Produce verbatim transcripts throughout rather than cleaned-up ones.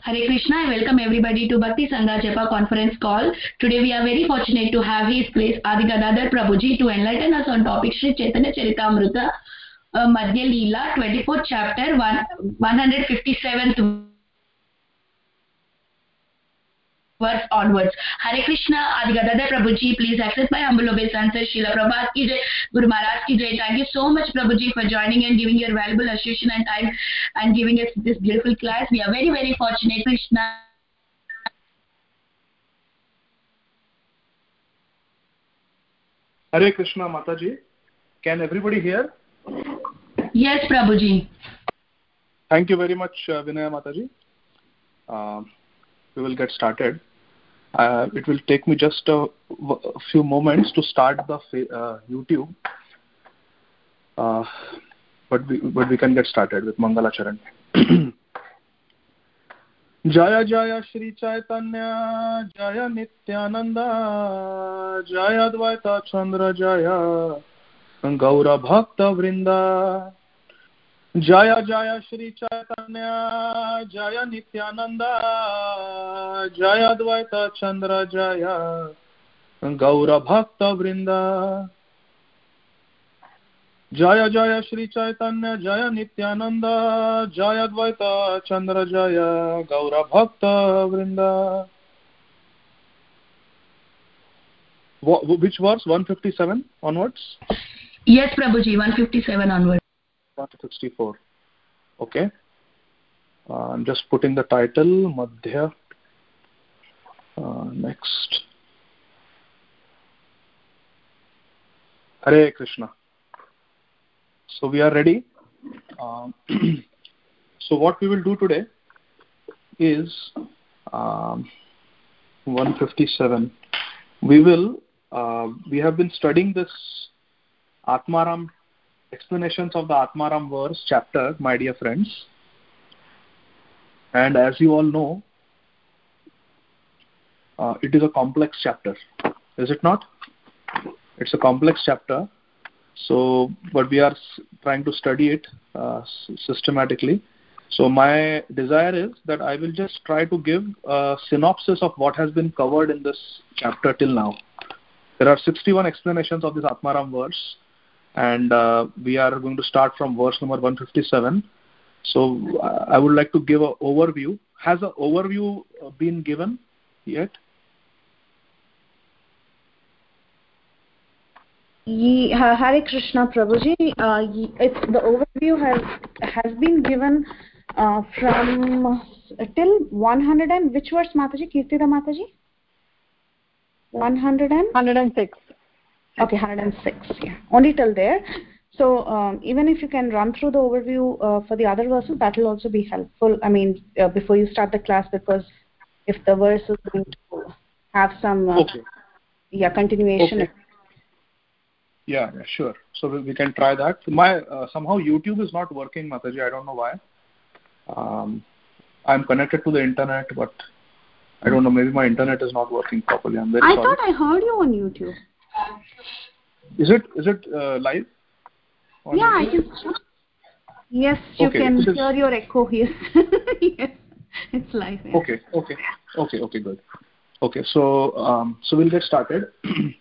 Hare Krishna, I welcome everybody to Bhakti Sangha Japa conference call. Today we are very fortunate to have His Grace Adi Gadadhar Prabhuji to enlighten us on topic Sri Chaitanya Charitamrita uh, Madhya Leela, twenty-fourth chapter, one hundred fifty-seventh verse onwards. Hare Krishna, Adi Gadadhar Prabhuji, please accept my humble obeisance. Srila Prabhupada ki jai, Guru Maharaj ki jai. Thank you so much, Prabhuji, for joining and giving your valuable association and time and giving us this beautiful class. We are very, very fortunate. Krishna. Hare Krishna, Mataji. Can everybody hear? Yes, Prabhuji. Thank you very much, uh, Vinaya Mataji. Uh, we will get started. Uh, it will take me just a, a few moments to start the uh, YouTube, uh, but we but we can get started with Mangala Charan. Jaya Jaya Shri Chaitanya Jaya Nityananda Jaya Advaita Chandra Jaya Gaura Bhakta Vrinda. Jaya Jaya Shri Chaitanya Jaya Nityananda Jaya Advaita Chandra Jaya Gaura Bhakta Vrinda. Jaya Jaya Shri Chaitanya Jaya Nityananda Jaya Advaita Chandra Jaya Gaura Bhakta Vrinda. Which verse? one fifty-seven onwards? Yes, Prabhuji, one fifty-seven onwards. one sixty-four. Okay. Uh, I'm just putting the title, Madhya. Uh, next. Hare Krishna. So we are ready. Um, so what we will do today is um, one fifty-seven. We will, uh, we have been studying this Atmaram, explanations of the Atmaram verse chapter, my dear friends. And as you all know, uh, it is a complex chapter. Is it not? It's a complex chapter. So, but we are trying to study it uh, systematically. So my desire is that I will just try to give a synopsis of what has been covered in this chapter till now. There are sixty-one explanations of this Atmaram verse, and uh, we are going to start from verse number one fifty-seven. So uh, I would like to give an overview. Has an overview been given yet? Ye, uh, Hare Krishna Prabhuji, uh, ye, it's, the overview has has been given uh, from uh, till one hundred and which verse, Mataji? Kirtida Mataji? one hundred and? one hundred six. Okay, one hundred six, yeah. Only till there. So um, even if you can run through the overview uh, for the other verses, that will also be helpful. I mean, uh, before you start the class, because if the verse is going to have some uh, okay. yeah continuation. Okay. Yeah, yeah, sure. So we, we can try that. My uh, somehow YouTube is not working, Mataji. I don't know why. Um, I'm connected to the internet, but I don't know. Maybe my internet is not working properly. I'm very I sorry. thought I heard you on YouTube. Is it is it uh, live? Yeah, I can. Yes, you okay, can is, hear your echo. Yes, yes, it's live. Yeah. Okay, okay, okay, okay, good. Okay, so um, so we'll get started.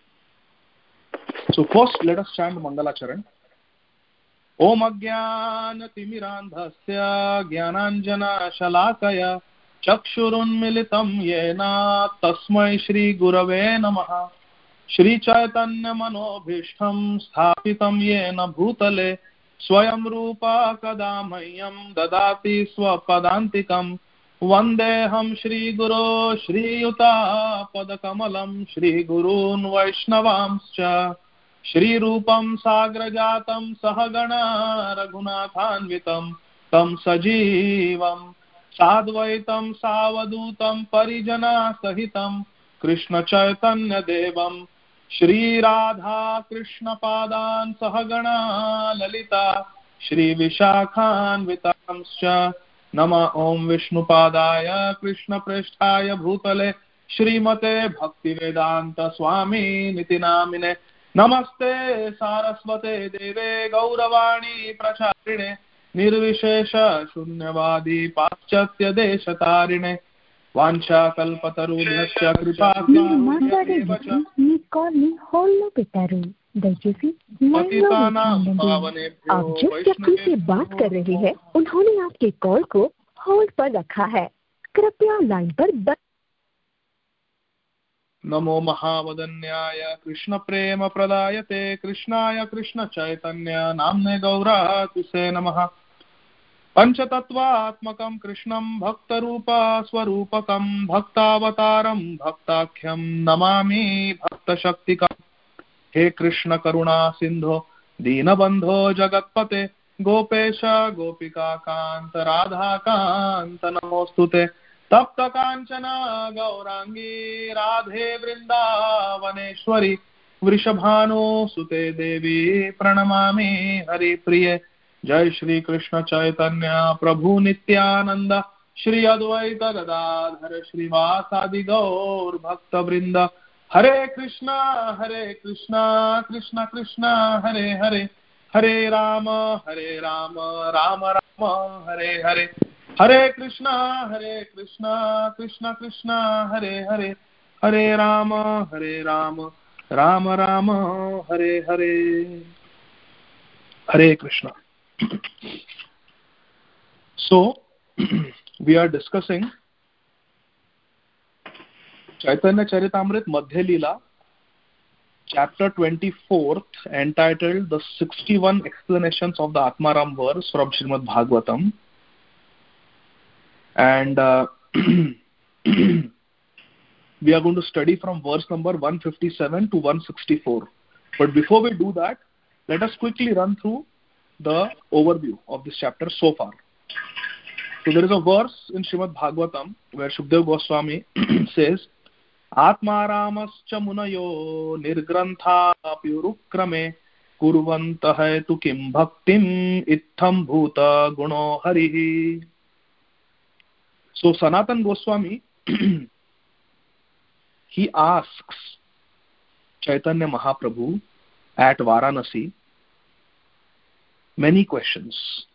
So first, let us chant Mangala Charan. Om Ajnana Timirandhasya Jnananjana Shalakaya Chakshurunmilitam Yena Tasmai Shri Gurave Namaha. Shri Chaitanya Manobhishtam Sthapitam Yena Bhutale Swayam Rupa Kadamayyam Dadati Swapadantikam Vandeham Shri Guru Shri Yuta Padakamalam Shri Gurun Vaishnavamscha Shri Rupam Sagrajatam Sahagana Raghunathanvitam Tam Sajivam Sadvaitam Savadutam Parijana Sahitam Krishna Chaitanya Devam Shri Radha Krishna Padan Sahagana Lalita Shri Vishakhanvitamscha Nama Om Vishnu Padaya Krishna Presthaya Bhutale Shri Mate Bhaktivedanta Swami Niti Namine Namaste Saraswate Deve Gauravani Pracharine निर्विशेष शून्यवादी पाश्चात्य देशतारिणे వాంఛాకల్పతరుభ్యశ్చ కృపాకారుణ్యమేవ చ మీ కాల్ని hold పెట్టారు దయచేసి पतितानां पावनेभ्यो आप जिस व्यक्ति से बात कर रहे हैं उन्होंने आपके कॉल को होल्ड पर रखा है, कृपया लाइन पर ब... नमो महावदन्याय कृष्ण प्रेम प्रदायते कृष्णाय कृष्ण चैतन्य नाम्ने गौरातुसे नमः पंचतत्वात्मकं कृष्णं भक्तरूप स्वरूपकं भक्तावतारं भक्ताख्यं नमामि भक्तशक्तिकम् हे कृष्ण करुणा सिंधो दीनबंधो जगत्पते गोपेश गोपिका कांत राधा कांत नमोस्तुते तप्त कांचन गौरांगी राधे वृंदावनेश्वरी वृषभानुसुते देवी प्रणमामि हरिप्रिये जय श्री कृष्ण चैतन्य प्रभु नित्यानंद श्री अद्वैत गदाधर श्रीवासादि गौर भक्त वृंद हरे कृष्णा हरे कृष्णा कृष्ण कृष्णा हरे हरे हरे राम हरे राम राम राम हरे हरे हरे कृष्णा हरे कृष्णा कृष्ण कृष्णा हरे हरे हरे राम हरे Ram Ram Ram Hare Hare Hare Krishna. So we are discussing Chaitanya Charitamrit Madhya Leela, chapter twenty-fourth, entitled The sixty-one Explanations of the Atmaram Verse from Srimad Bhagavatam. And uh, we are going to study from verse number one fifty-seven to one sixty-four. But before we do that, let us quickly run through the overview of this chapter so far. So there is a verse in Srimad Bhagavatam where Shukdev Goswami says, आत्मारामश्च मुनयो निर्ग्रन्थाप्युरुक्रमे कुर्वन्तः तु किं भक्तिम् इत्थं भूत गुणो हरिः. So Sanatan Goswami he asks Chaitanya Mahaprabhu at Varanasi many questions,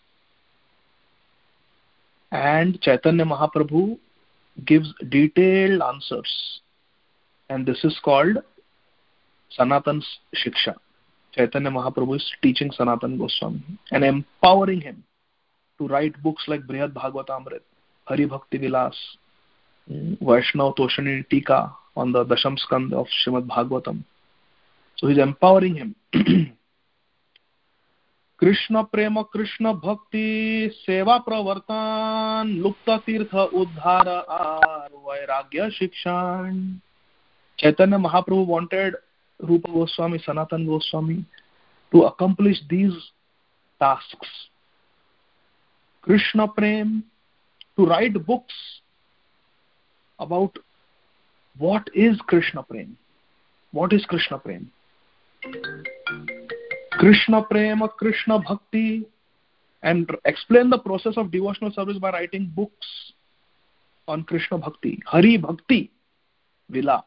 and Chaitanya Mahaprabhu gives detailed answers, and this is called Sanatan's Shiksha. Chaitanya Mahaprabhu is teaching Sanatan Goswami and empowering him to write books like Brihad Bhagavatamrit, Hari Bhakti Vilas, Vaishnav Toshani Tika on the Dasham Skand of Srimad Bhagavatam. So he's empowering him. Krishna Prema Krishna Bhakti Seva Pravartan Lupta Tirtha Uddhara Ar Vairagya Shikshan. Chaitanya Mahaprabhu wanted Rupa Goswami, Sanatan Goswami to accomplish these tasks. Krishna Prem, to write books about what is Krishna Prem. What is Krishna Prem? Krishna Prema, Krishna Bhakti, and explain the process of devotional service by writing books on Krishna Bhakti, Hari Bhakti Vilas.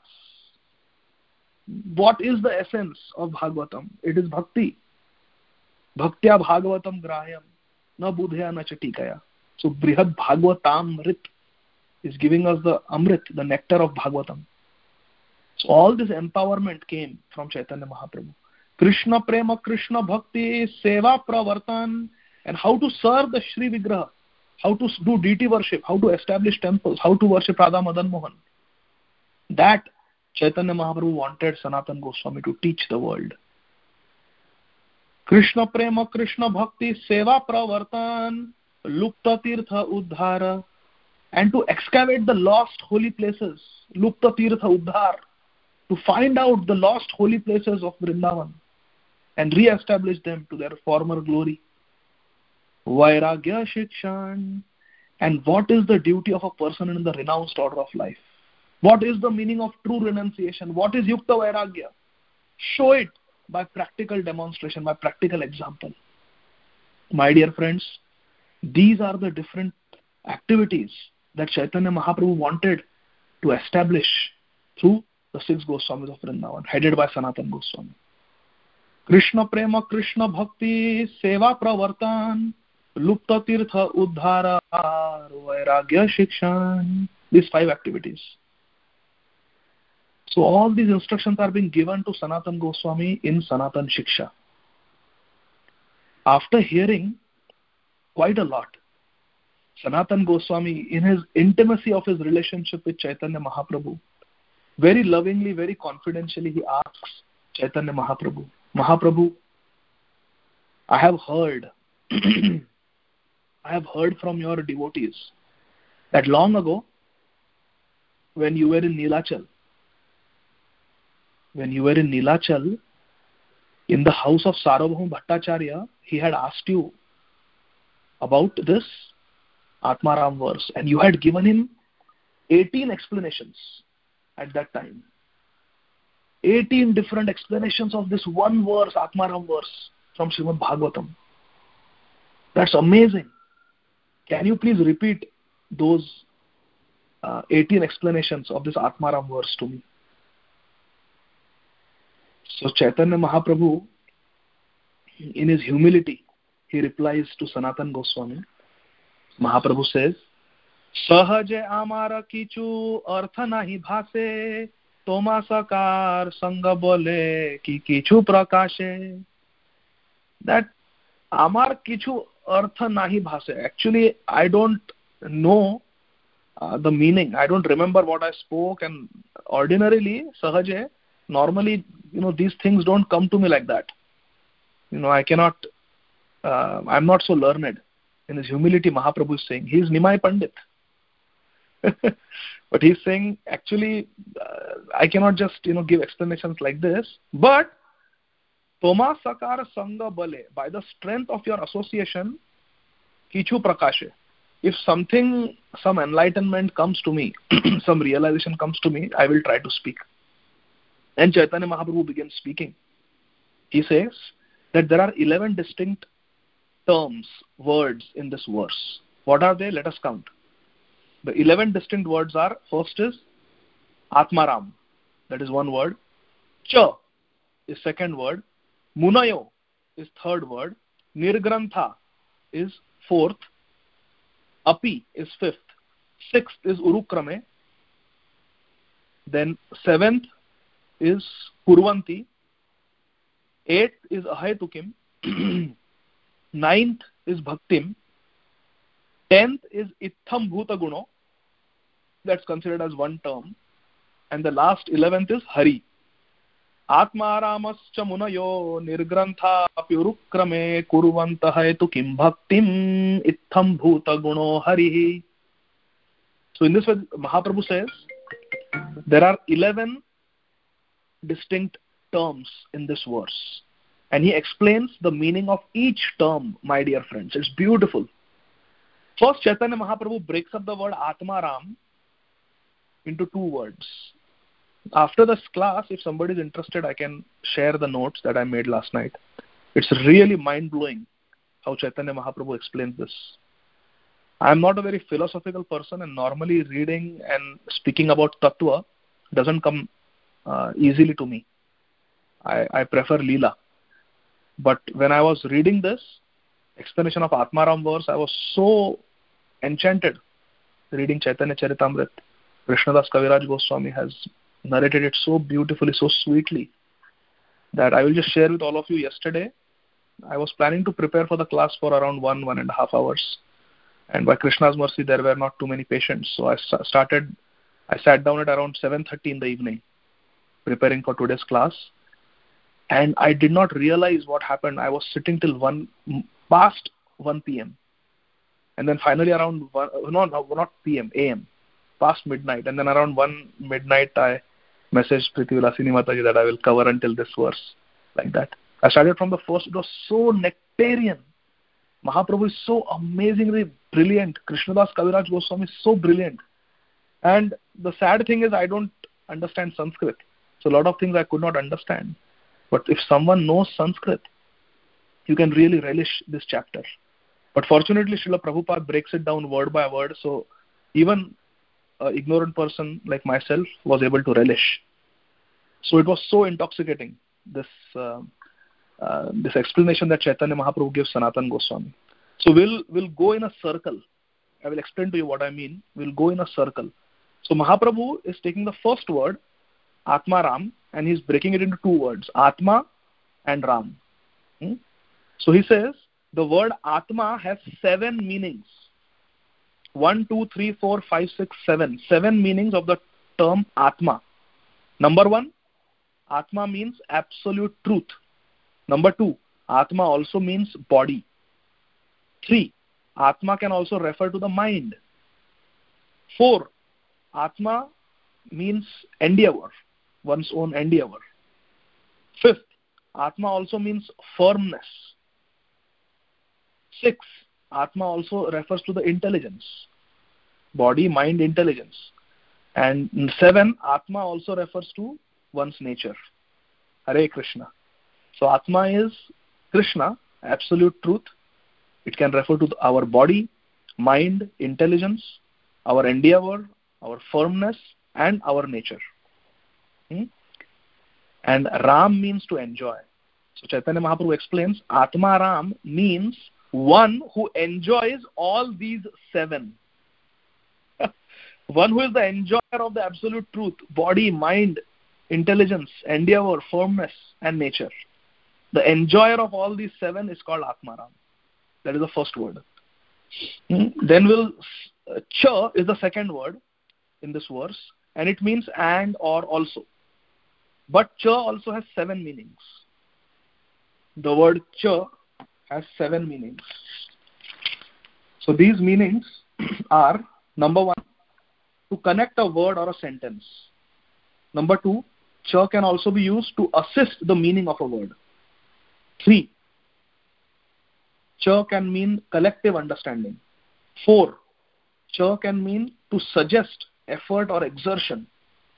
What is the essence of Bhagavatam? It is Bhakti. Bhaktya Bhagavatam Grahayam, na budhya na chatikaya. So Brihad Bhagavatamrit is giving us the Amrit, the nectar of Bhagavatam. So all this empowerment came from Chaitanya Mahaprabhu. Krishna Prema, Krishna Bhakti, Seva Pravartan, and how to serve the Shri Vigraha, how to do deity worship, how to establish temples, how to worship Radha Madan Mohan. That Chaitanya Mahaprabhu wanted Sanatan Goswami to teach the world. Krishna Prema, Krishna Bhakti, Seva Pravartan, Lupta Tirtha Uddhara, and to excavate the lost holy places, Lupta Tirtha Uddhar, to find out the lost holy places of Vrindavan and re-establish them to their former glory. Vairagya Shikshan, and what is the duty of a person in the renounced order of life? What is the meaning of true renunciation? What is Yukta Vairagya? Show it by practical demonstration, by practical example. My dear friends, these are the different activities that Chaitanya Mahaprabhu wanted to establish through the six Goswamis of Vrindavan, headed by Sanatan Goswami. Krishna Prema, Krishna Bhakti, Seva Pravartan, Lupta Tirtha Uddhara, Vairagya Shikshan. These five activities. So all these instructions are being given to Sanatana Goswami in Sanatana Shiksha. After hearing quite a lot, Sanatana Goswami, in his intimacy of his relationship with Chaitanya Mahaprabhu, very lovingly, very confidentially, he asks Chaitanya Mahaprabhu, Mahaprabhu, I have heard, I have heard from your devotees that long ago, when you were in Nilachal, when you were in Nilachal, in the house of Sarvabhauma Bhattacharya, he had asked you about this Atmaram verse, and you had given him eighteen explanations at that time. eighteen different explanations of this one verse, Atmaram verse from Srimad Bhagavatam. That's amazing. Can you please repeat those uh, eighteen explanations of this Atmaram verse to me? So Chaitanya Mahaprabhu, in his humility, he replies to Sanatana Goswami. Mahaprabhu says, Sahaje amara kichu artha nahi bhase, toma sakar sanga bole ki kichu prakashe. That amar kichu artha nahi bhase. Actually, I don't know uh, the meaning. I don't remember what I spoke, and ordinarily, sahaje, normally, you know, these things don't come to me like that. You know, I cannot, uh, I'm not so learned. In his humility, Mahaprabhu is saying, he is Nimai Pandit. But he's saying, actually, uh, I cannot just, you know, give explanations like this. But, Toma Sakara Sangha Bale, by the strength of your association, Kichu Prakashe. If something, some enlightenment comes to me, some realization comes to me, I will try to speak. And Chaitanya Mahaprabhu begins speaking. He says that there are eleven distinct terms, words in this verse. What are they? Let us count. The eleven distinct words are, first is Atmaram, that is one word. Cha is second word. Munayo is third word. Nirgrantha is fourth. Api is fifth. Sixth is Urukrame. Then seventh is Kurvanti. Eighth is Ahetukim. Ninth is Bhaktim. Tenth is Itham Bhuta Guno. That's considered as one term. And the last eleventh is Hari. Atmaramascha munayo nirgrantha pyurukrame kurvanta hetu kim bhaktim itham bhuta guno hari. So in this way, Mahaprabhu says, there are eleven distinct terms in this verse. And he explains the meaning of each term, my dear friends. It's beautiful. First, Chaitanya Mahaprabhu breaks up the word Atmaram into two words. After this class, if somebody is interested, I can share the notes that I made last night. It's really mind-blowing how Chaitanya Mahaprabhu explains this. I am not a very philosophical person, and normally reading and speaking about Tattva doesn't come uh, easily to me. I, I prefer Leela. But when I was reading this explanation of Atmaram verse, I was so enchanted reading Chaitanya Charitamrit. Krishnadas Kaviraj Goswami has narrated it so beautifully, so sweetly, that I will just share with all of you. Yesterday, I was planning to prepare for the class for around one, one and a half hours. And by Krishna's mercy, there were not too many patients. So I started, I sat down at around seven thirty in the evening, preparing for today's class. And I did not realize what happened. I was sitting till one, past one p.m. And then finally around, one, no, no, not p m, a m, past midnight. And then around one midnight, I messaged Priti Vilasini Mataji that I will cover until this verse, like that. I started from the first. It was so nectarian. Mahaprabhu is so amazingly brilliant. Krishnadas Kaviraj Goswami is so brilliant. And the sad thing is, I don't understand Sanskrit. So a lot of things I could not understand. But if someone knows Sanskrit, you can really relish this chapter. But fortunately, Srila Prabhupada breaks it down word by word. So even an ignorant person like myself was able to relish. So it was so intoxicating, this uh, uh, this explanation that Chaitanya Mahaprabhu gives Sanatana Goswami. So we'll we'll go in a circle. I will explain to you what I mean. We'll go in a circle. So Mahaprabhu is taking the first word, Atma Ram, and he's breaking it into two words, Atma and Ram. Hmm? So he says the word Atma has seven meanings. One, two, three, four, five, six, seven. Seven meanings of the term Atma. Number one, Atma means absolute truth. Number two, Atma also means body. Three, Atma can also refer to the mind. Four, Atma means endeavor, one's own endeavor. Fifth, Atma also means firmness. Six, Atma also refers to the intelligence, body, mind, intelligence. And seven, Atma also refers to one's nature. Hare Krishna. So Atma is Krishna, absolute truth. It can refer to our body, mind, intelligence, our endeavor, our firmness, and our nature. Hmm? And Ram means to enjoy. So Chaitanya Mahaprabhu explains, Atma Ram means one who enjoys all these seven. One who is the enjoyer of the absolute truth, body, mind, intelligence, endeavor, firmness, and nature. The enjoyer of all these seven is called Atma Ram. That is the first word. Hmm? Then we'll, uh, Cha is the second word in this verse, and it means and or also. But Cha also has seven meanings. The word Cha has seven meanings. So these meanings are, number one, to connect a word or a sentence. Number two, Cha can also be used to assist the meaning of a word. Three, Cha can mean collective understanding. Four, Cha can mean to suggest effort or exertion.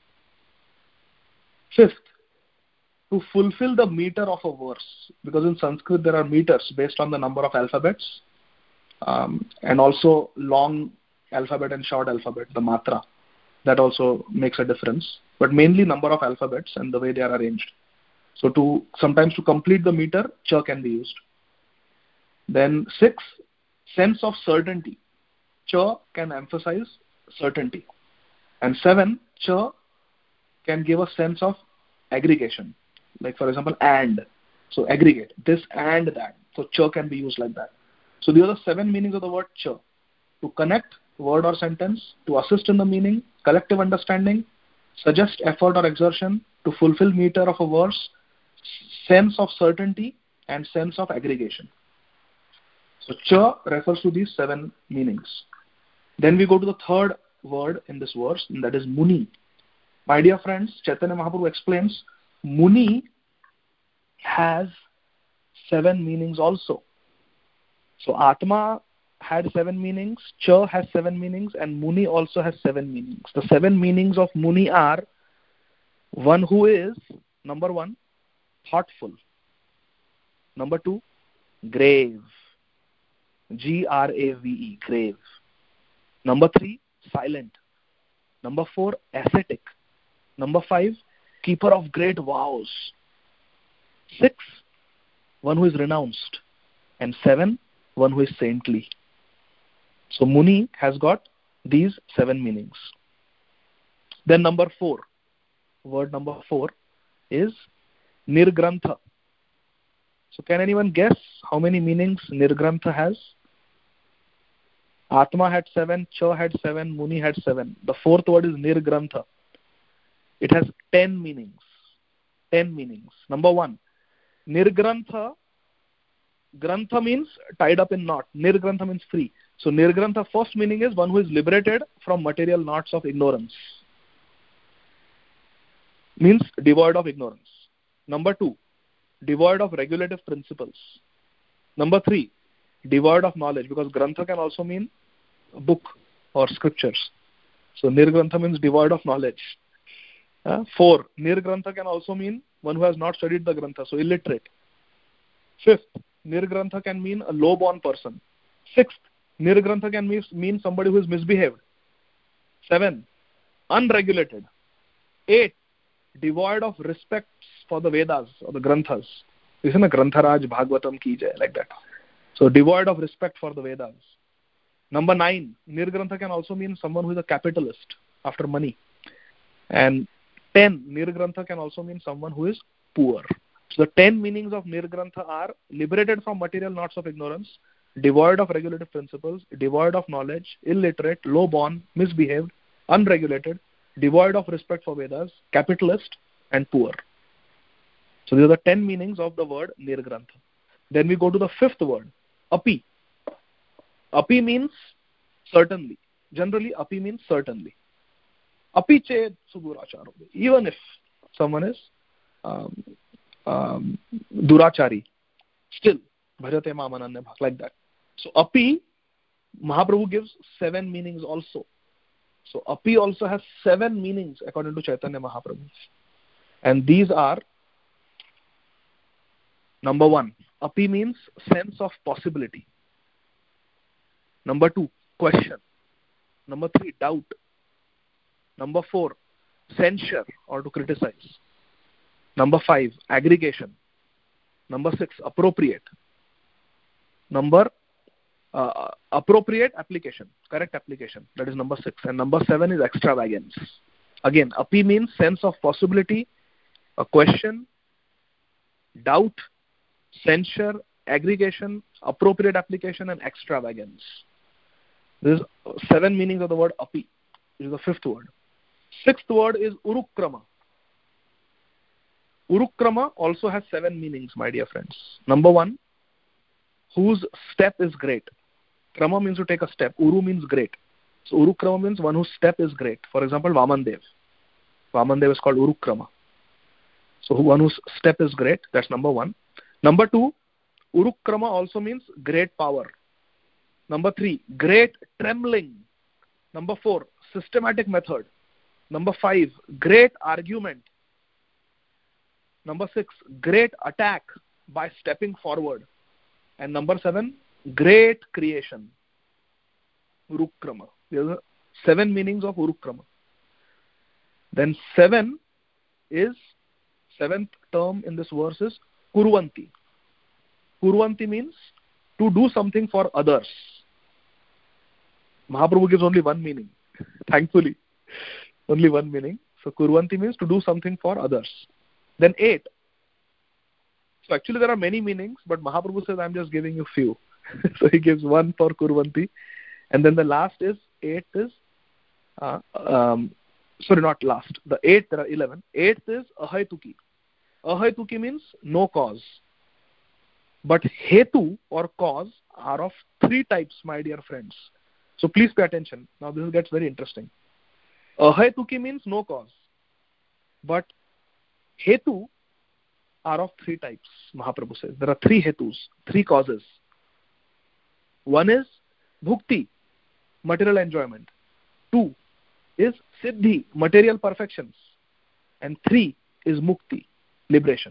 Fifth, to fulfill the meter of a verse, because in Sanskrit there are meters based on the number of alphabets, um, and also long alphabet and short alphabet, the matra. That also makes a difference, but mainly number of alphabets and the way they are arranged. So to sometimes to complete the meter, Cha can be used. Then six, sense of certainty. Cha can emphasize certainty. And seven, Cha can give a sense of aggregation. Like for example, and. So aggregate, this and that. So Cha can be used like that. So these are the seven meanings of the word Cha. To connect word or sentence, to assist in the meaning, collective understanding, suggest effort or exertion, to fulfill meter of a verse, sense of certainty, and sense of aggregation. So Cha refers to these seven meanings. Then we go to the third word in this verse, and that is Muni. My dear friends, Chaitanya Mahaprabhu explains, Muni has seven meanings also. So Atma had seven meanings, Cha has seven meanings, and Muni also has seven meanings. The seven meanings of Muni are, one who is, number one, thoughtful. Number two, grave. G R A V E, grave. Number three, silent. Number four, ascetic. Number five, keeper of great vows. Six, one who is renounced. And seven, one who is saintly. So Muni has got these seven meanings. Then number four, word number four is Nirgrantha. So can anyone guess how many meanings Nirgrantha has? Atma had seven, Cha had seven, Muni had seven. The fourth word is Nirgrantha. It has ten meanings. Ten meanings. Number one, Nirgrantha. Grantha means tied up in knot. Nirgrantha means free. So Nirgrantha, first meaning is one who is liberated from material knots of ignorance. Means devoid of ignorance. Number two, devoid of regulative principles. Number three, devoid of knowledge, because Grantha can also mean a book or scriptures. So Nirgrantha means devoid of knowledge. Uh, four, Nirgrantha can also mean one who has not studied the Grantha, so illiterate. Fifth, Nirgrantha can mean a low-born person. Sixth, Nirgrantha can mean, mean somebody who is misbehaved. Seven, unregulated. Eight, devoid of respect for the Vedas or the Granthas. Isn't a Grantharaj Bhagavatam ki jai, like that. So devoid of respect for the Vedas. Number nine, Nirgrantha can also mean someone who is a capitalist after money. And ten, Nirgrantha can also mean someone who is poor. So the ten meanings of Nirgrantha are liberated from material knots of ignorance, devoid of regulative principles, devoid of knowledge, illiterate, low-born, misbehaved, unregulated, devoid of respect for Vedas, capitalist, and poor. So these are the ten meanings of the word Nirgrantha. Then we go to the fifth word, api. Api means certainly. Generally, api means certainly. Api ched suduracharo. Even if someone is um, um, durachari, still, bhajate mam ananya bhak, like that. So api, Mahaprabhu gives seven meanings also. So api also has seven meanings according to Chaitanya Mahaprabhu. And these are, number one, api means sense of possibility. Number two, question. Number three, doubt. Number four, censure or to criticize. Number five, aggregation. Number six, appropriate. Number uh, appropriate application, correct application. That is number six. And number seven is extravagance. Again, api means sense of possibility, a question, doubt, censure, aggregation, appropriate application, and extravagance. This is seven meanings of the word api. This is the fifth word. Sixth word is urukrama. Urukrama also has seven meanings, my dear friends. Number one, whose step is great. Krama means to take a step. Uru means great. So urukrama means one whose step is great. For example, Vamandev. Vamandev is called urukrama. So one whose step is great. That's number one. Number two, urukrama also means great power. Number three, great trembling. Number four, systematic method. Number five, great argument. Number six, great attack by stepping forward. And number seven, great creation. Urukrama. There are seven meanings of urukrama. Then seven is, seventh term in this verse is kurvanti. Kurvanti means to do something for others. Mahaprabhu gives only one meaning. Thankfully. Only one meaning. So kurvanti means to do something for others. Then eight. So actually there are many meanings, but Mahaprabhu says I'm just giving you few. So he gives one for kurvanti. And then the last is, eighth is, uh, um, sorry not last, the eighth, there are eleven. Eighth is ahaituki. Ahaituki means no cause. But hetu or cause are of three types, my dear friends. So please pay attention. Now this gets very interesting. Ahaituki means no cause. But hetu are of three types, Mahaprabhu says. There are three hetus, three causes. One is bhukti, material enjoyment. Two is siddhi, material perfections. And three is mukti, liberation.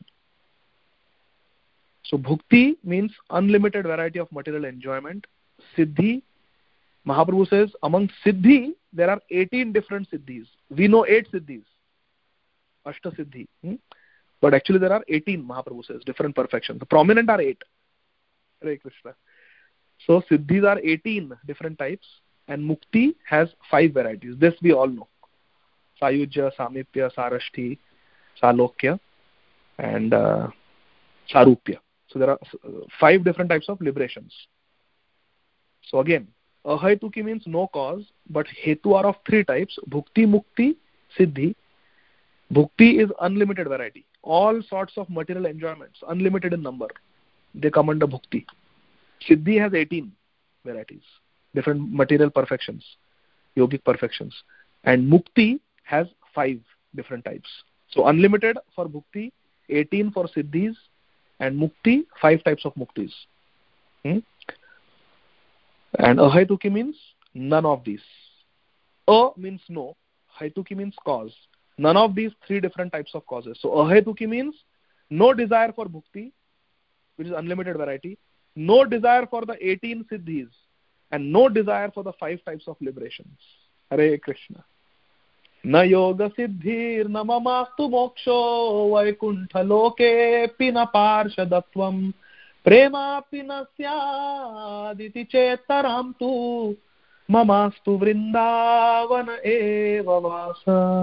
So bhukti means unlimited variety of material enjoyment. Siddhi, Mahaprabhu says, among siddhi, there are eighteen different siddhis. We know eight siddhis. Ashta siddhi. Hmm? But actually there are eighteen, Mahaprabhu says, different perfections. The prominent are eight. Hare Krishna. So siddhis are eighteen different types. And mukti has five varieties. This we all know. Sayujya, Samipya, Sarashti, Salokya, and uh, Sarupya. So there are five different types of liberations. So again, ahaituki means no cause, but hetu are of three types: bhukti, mukti, siddhi. Bhukti is unlimited variety. All sorts of material enjoyments, unlimited in number. They come under bhukti. Siddhi has eighteen varieties, different material perfections, yogic perfections. And mukti has five different types. So unlimited for bhukti, eighteen for siddhis, and mukti, five types of muktis. Hmm? And ahaituki means none of these. A means no, haituki means cause. None of these three different types of causes. So ahaituki means no desire for bhukti, which is unlimited variety, no desire for the eighteen siddhis, and no desire for the five types of liberations. Hare Krishna. Na yoga siddhir na mamastu moksho vaikuntha loke pina parshadatvam प्रेमापि न स्यादिति चेत्तरां तु ममास्तु वृंदावन एव वास.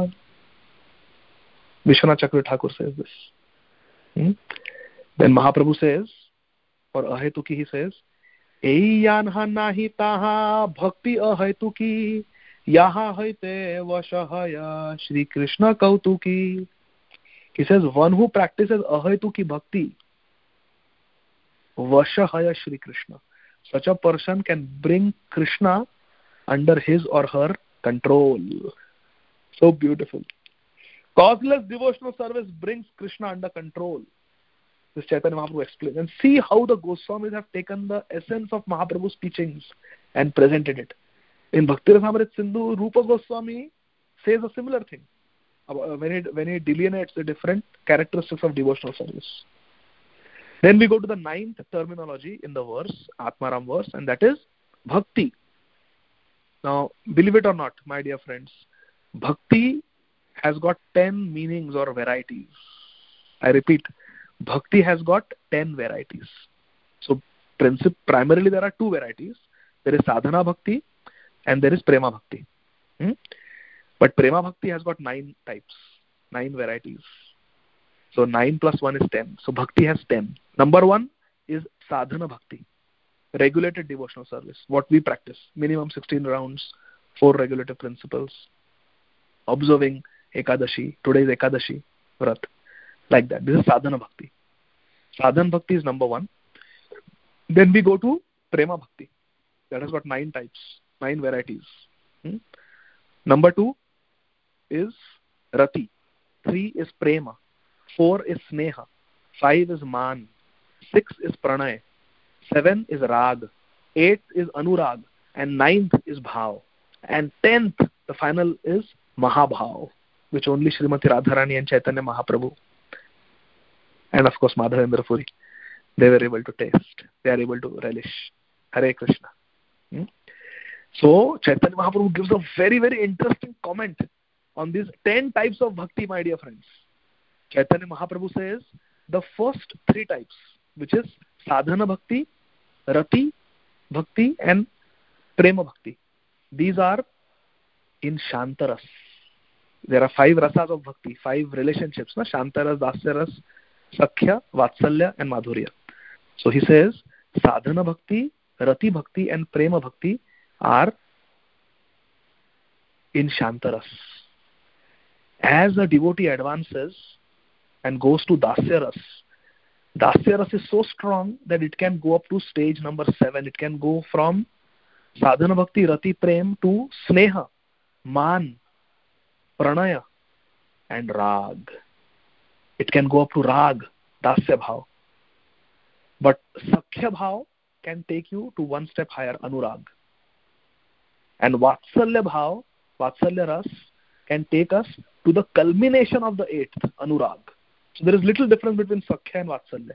Vishwanath Chakravarti Thakur says this. Hmm? Then Mahaprabhu says, for ahetuki he says, Eiyanha nahi taha bhakti ahetuki yaha haite vashahaya Shri Krishna kautuki. He says, one who practices ahetuki bhakti, vashahaya Shri Krishna, such a person can bring Krishna under his or her control. So beautiful. Causeless devotional service brings Krishna under control. This Chaitanya Mahaprabhu explains. And see how the Goswamis have taken the essence of Mahaprabhu's teachings and presented it. In Bhakti Rasamrit Sindhu, Rupa Goswami says a similar thing when he, when he delineates the different characteristics of devotional service. Then we go to the ninth terminology in the verse, Atmaram verse, and that is Bhakti. Now, believe it or not, my dear friends, Bhakti has got ten meanings or varieties. I repeat, Bhakti has got ten varieties. So, princip- primarily there are two varieties. There is Sadhana Bhakti and there is Prema Bhakti. Hmm? But Prema Bhakti has got nine types, nine varieties. So, nine plus one is ten. So, Bhakti has ten. Number one is Sadhana Bhakti, regulated devotional service, what we practice. Minimum sixteen rounds, four regulative principles, observing Ekadashi, today's Ekadashi, Vrat, like that. This is Sadhana Bhakti. Sadhana Bhakti is number one. Then we go to Prema Bhakti. That has got nine types, nine varieties. Hmm? Number two is Rati. Three is Prema. Four is Sneha. Five is Man. Six is Pranay. Seven is Rag. Eight is Anurag. And ninth is Bhav. And tenth, the final is Mahabhav, which only Srimati Radharani and Chaitanya Mahaprabhu and of course Madhavendra Puri, they were able to taste. They are able to relish. Hare Krishna. Hmm? So Chaitanya Mahaprabhu gives a very, very interesting comment on these ten types of bhakti, my dear friends. Chaitanya Mahaprabhu says the first three types, which is Sadhana Bhakti, Rati Bhakti and Prema Bhakti, these are in Shantaras. There are five rasas of bhakti, five relationships, na? Shantaras, Dasyaras, Sakhya, Vatsalya and Madhurya. So he says Sadhana Bhakti, Rati Bhakti and Prema Bhakti are in Shantaras. As a devotee advances and goes to Dasyaras, Dasyaras is so strong that it can go up to stage number seven. It can go from Sadhana Bhakti, Rati, Prem to Sneha, Man, Pranaya and Rag. It can go up to Rag, Dasya Bhav. But Sakhya Bhav can take you to one step higher, Anurag. And Vatsalya Bhav, Vatsalya Ras, can take us to the culmination of the eighth, Anurag. So there is little difference between Sakhya and Vatsalya.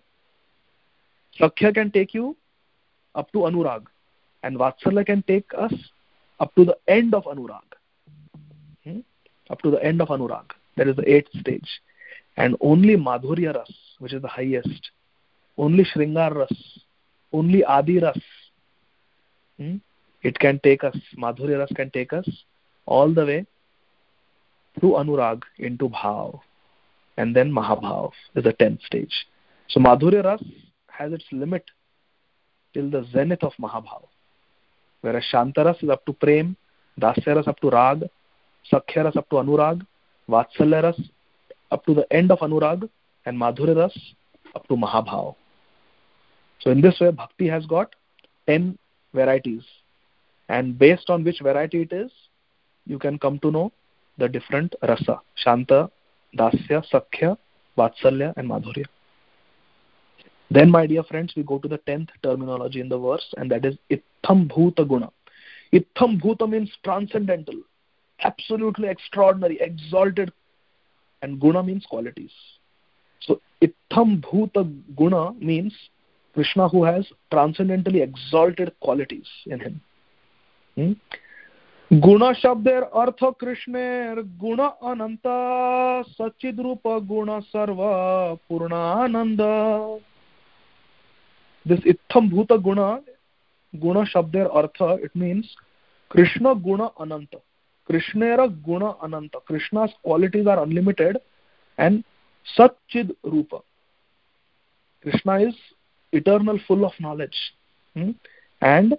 Sakhya can take you up to Anurag. And Vatsalya can take us up to the end of Anurag. Hmm? Up to the end of Anurag. That is the eighth stage. And only Madhurya Ras, which is the highest, only Shringar Ras, only Adi Ras, hmm? it can take us, Madhurya Ras can take us all the way to Anurag into Bhav. And then Mahabhav is the tenth stage. So Madhurya Ras has its limit till the zenith of Mahabhav. Whereas Shantaras is up to Prem, Dasyaras up to Rag, Sakhyaras up to Anurag, Vatsalyaras up to the end of Anurag, and Madhuryaras up to Mahabhav. So in this way, Bhakti has got ten varieties. And based on which variety it is, you can come to know the different rasa. Shanta, Dasya, Sakhya, Vatsalya and Madhurya. Then, my dear friends, we go to the tenth terminology in the verse, and that is Itham Bhuta Guna. Itham Bhuta means transcendental, absolutely extraordinary, exalted, and Guna means qualities. So, Itham Bhuta Guna means Krishna who has transcendentally exalted qualities in him. Hmm? Guna Shabder Artha Krishner Guna Ananta Sachidrupa Guna Sarva Purnananda. this Itham Bhuta Guna, Guna Shabder Artha, it means Krishna Guna Ananta. Krishnera Guna Ananta. Krishna's qualities are unlimited and Satchid Rupa. Krishna is eternal, full of knowledge. Hmm? And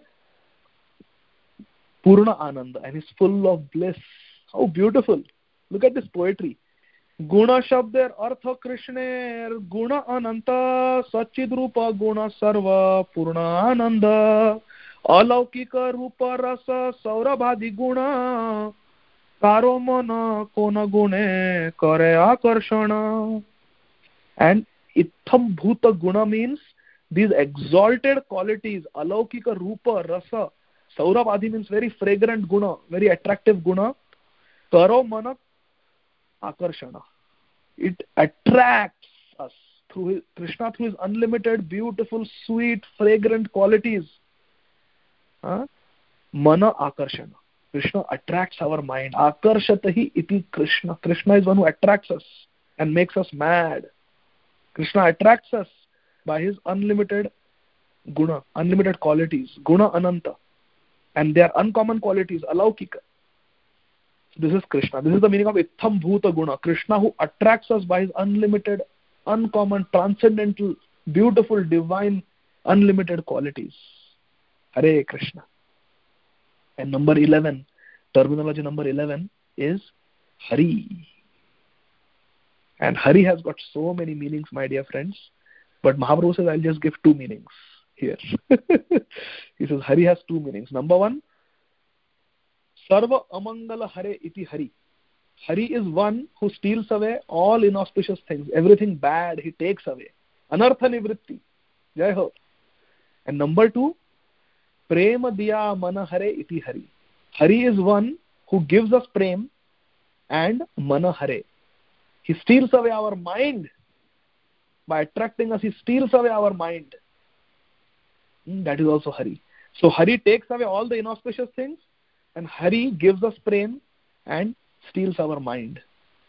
Purna Ananda, and is full of bliss. How beautiful. Look at this poetry. Guna Shabder Artha Krishner Guna Ananta Satchid Rupa Guna Sarva Purna Ananda Alaukika Rupa Rasa Saurabhadi Guna Karo Mana Kona Gune Kare Akarshana. And Itham Bhuta Guna means these exalted qualities. Alaukika Rupa Rasa Saurabhadi means very fragrant guna, very attractive guna. Karo Mana Akarshana. It attracts us through his, Krishna through his unlimited, beautiful, sweet, fragrant qualities. Huh? Mana Akarshana. Krishna attracts our mind. Akarshatahi iti Krishna. Krishna is one who attracts us and makes us mad. Krishna attracts us by his unlimited guna, unlimited qualities. Guna Ananta. And they are uncommon qualities. Alaukika. This is Krishna. This is the meaning of Itham Bhuta Guna. Krishna who attracts us by his unlimited, uncommon, transcendental, beautiful, divine, unlimited qualities. Hare Krishna. And number eleven, terminology number eleven is Hari. And Hari has got so many meanings, my dear friends. But Mahaprabhu says, I'll just give two meanings here. He says, Hari has two meanings. Number one, Sarva Amangala Hare iti Hari. Hari is one who steals away all inauspicious things. Everything bad he takes away. Anartha Nivritti. Jai Ho. And number two, Prema Diya Mana Hare iti Hari. Hari is one who gives us prem and Mana Hare. He steals away our mind. By attracting us, he steals away our mind. That is also Hari. So Hari takes away all the inauspicious things, and Hari gives us prem and steals our mind.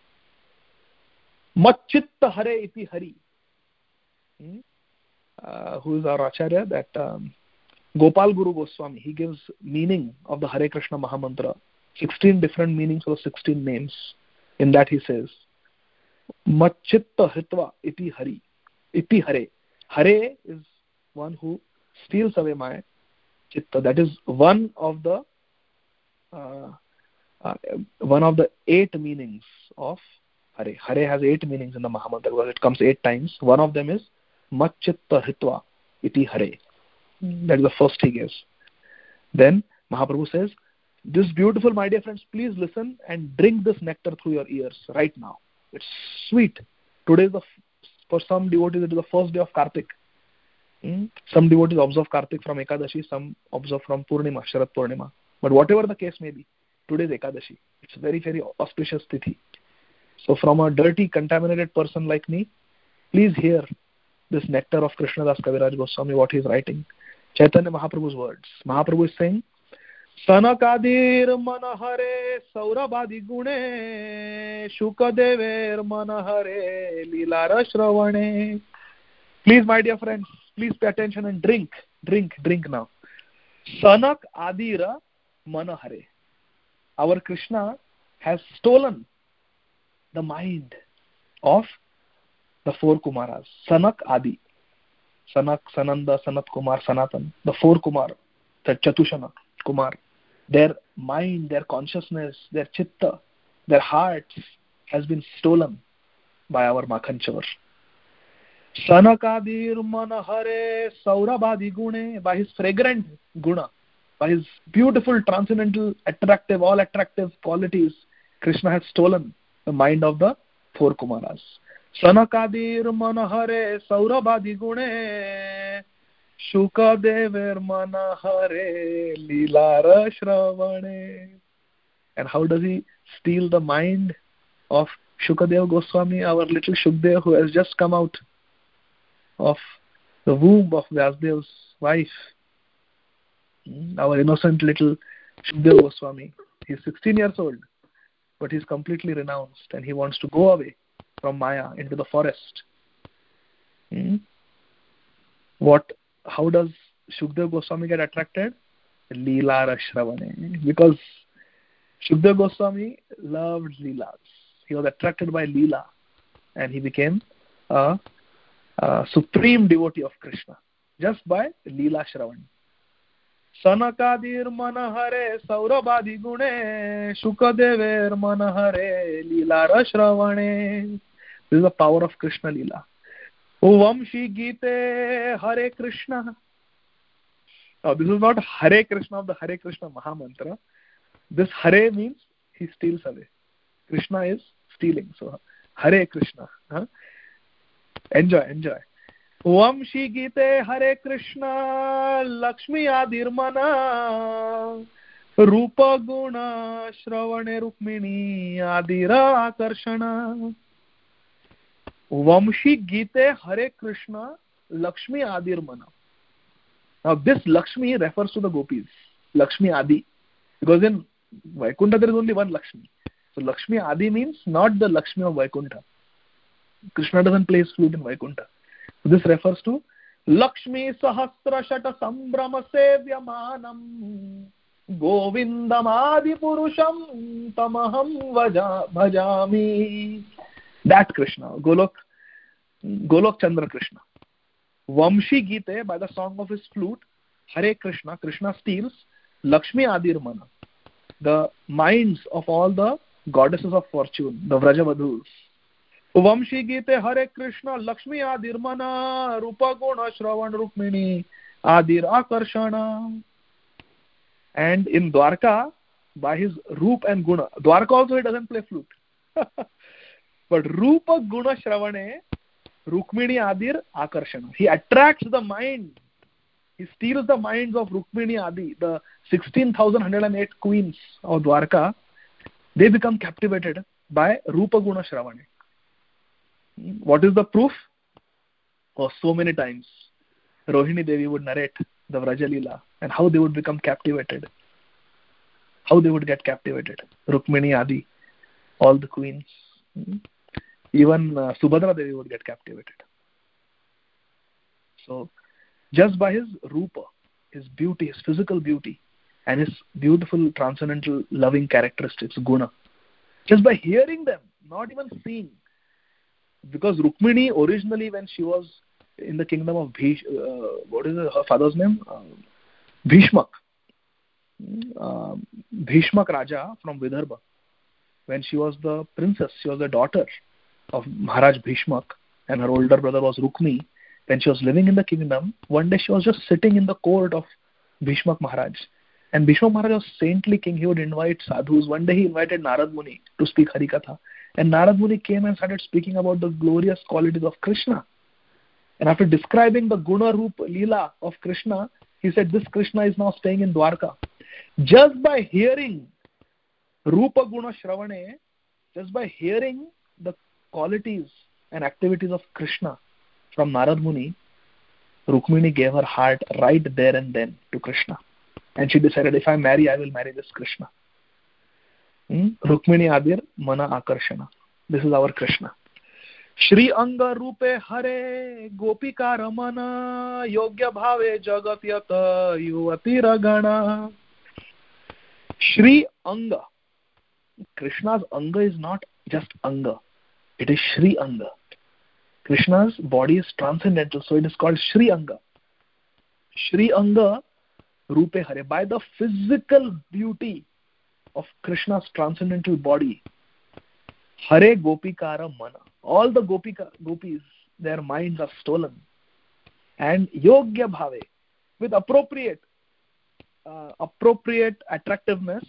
Macchitta Hare iti Hari. Hmm? Uh, who is our Acharya? That um, Gopal Guru Goswami. He gives meaning of the Hare Krishna Mahamantra. sixteen different meanings for sixteen names. In that he says, Macchitta Hritva iti Hari. Iti Hare. Hare is one who steals away my chitta. That is one of the uh, uh, one of the eight meanings of Hare. Hare has eight meanings in the Mahamantra because it comes eight times. One of them is Macchitta Hritva iti Hare. That is the first he gives. Then Mahaprabhu says, this beautiful, my dear friends, please listen and drink this nectar through your ears right now. It's sweet. Today is the, for some devotees, it is the first day of Kartik. Hmm? Some devotees observe Kartik from Ekadashi, some observe from Purnima, Sharad Purnima. But whatever the case may be, today is Ekadashi. It's a very, very auspicious tithi. So from a dirty, contaminated person like me, please hear this nectar of Krishnadas Kaviraj Goswami, what he is writing. Chaitanya Mahaprabhu's words. Mahaprabhu is saying, Sanakadir manahare saurabhadi gune shukadever manahare lilara shravane. Please, my dear friends, please pay attention and drink, drink, drink now. Sanak adira manahare. Our Krishna has stolen the mind of the four Kumaras. Sanak Adi. Sanak, Sananda, Sanat Kumar, Sanatan. The four Kumar, the Chatushana Kumar. Their mind, their consciousness, their chitta, their hearts has been stolen by our Makhanchavar. Sanakadir manahare saurabhadi gune. By his fragrant guna, by his beautiful, transcendental, attractive, all attractive qualities, Krishna has stolen the mind of the four Kumaras. Sanakadir manahare saurabhadi gune Shukadever manahare lilara shravane. And how does he steal the mind of Shukadev Goswami, our little Shukdev, who has just come out of the womb of Vyasdev's wife? Our innocent little Shukdev Goswami. He is sixteen years old, but he is completely renounced and he wants to go away from Maya into the forest. Hmm? What how does Shukdev Goswami get attracted? Leela Shravane. Because Shukdev Goswami loved Leelas. He was attracted by Leela and he became a, a supreme devotee of Krishna just by Leela Shravan. Sanakadir manahare saurabadi gune Shukadever manahare Leela Shravane. This is the power of Krishna Leela. Vamshi Gite Hare Krishna. Now this is not Hare Krishna of the Hare Krishna Mahamantra. This Hare means he steals away. Krishna is stealing. So Hare Krishna. Huh? Enjoy, enjoy. Vamshi Gite Hare Krishna Lakshmi Adirmana Rupa Guna Shravane Rukmini Adira Akarshana. Vamshi Gite Hare Krishna Lakshmi Adirmana. Now this Lakshmi refers to the gopis. Lakshmi Adi. Because in Vaikuntha there is only one Lakshmi. So Lakshmi Adi means not the Lakshmi of Vaikuntha. Krishna doesn't play his flute in Vaikuntha. So this refers to Lakshmi Sahasra Shata Sambrama Sevyamanam Govindam Adi Purusham Tamaham Bhajami. That Krishna, Golok, Golok Chandra Krishna. Vamshi Gite, by the song of his flute, Hare Krishna, Krishna steals Lakshmi Adirmana, the minds of all the goddesses of fortune, the Vrajavadhus. Vamshi Gite Hare Krishna, Lakshmi Adirmana, Rupa Guna Shravan Rukmini, Adir Akarshana. And in Dwarka, by his Roop and Guna, Dwarka also he doesn't play flute. But Rupa Guna Shravane, Rukmini Adir Akarshana. He attracts the mind. He steals the minds of Rukmini Adi, the sixteen thousand one hundred eight queens of Dwarka. They become captivated by Rupa Guna Shravane. What is the proof? Oh, so many times Rohini Devi would narrate the Vrajalila and how they would become captivated. How they would get captivated. Rukmini Adi, all the queens. Even uh, Subhadra Devi would get captivated. So, just by his rupa, his beauty, his physical beauty, and his beautiful transcendental loving characteristics, guna, just by hearing them, not even seeing. Because Rukmini originally, when she was in the kingdom of Bhish, uh, what is her father's name? Uh, Bhishmak. Uh, Bhishmak Raja from Vidarbha. When she was the princess, she was the daughter of Maharaj Bhishmak, and her older brother was Rukmi. When she was living in the kingdom, one day she was just sitting in the court of Bhishmak Maharaj. And Bhishmak Maharaj was saintly king. He would invite sadhus. One day he invited Narad Muni to speak Harikatha. And Narad Muni came and started speaking about the glorious qualities of Krishna. And after describing the Guna Roop Leela of Krishna, he said, this Krishna is now staying in Dwarka. Just by hearing Rupa Guna Shravane, just by hearing the qualities and activities of Krishna from Narad Muni, Rukmini gave her heart right there and then to Krishna. And she decided, if I marry, I will marry this Krishna. Hmm? Rukmini Adir Mana Akarshana. This is our Krishna. Shri Anga Rupe Hare Gopika Ramana Yogya Bhave Jagat Yata Yuvati Ragana. Shri Anga. Krishna's Anga is not just Anga. It is Shri Anga. Krishna's body is transcendental, so it is called Shri Anga. Shri Anga Rupe Hare. By the physical beauty of Krishna's transcendental body, Hare Gopikara Mana. All the Gopika, gopis, their minds are stolen. And Yogya Bhave, with appropriate, uh, appropriate attractiveness,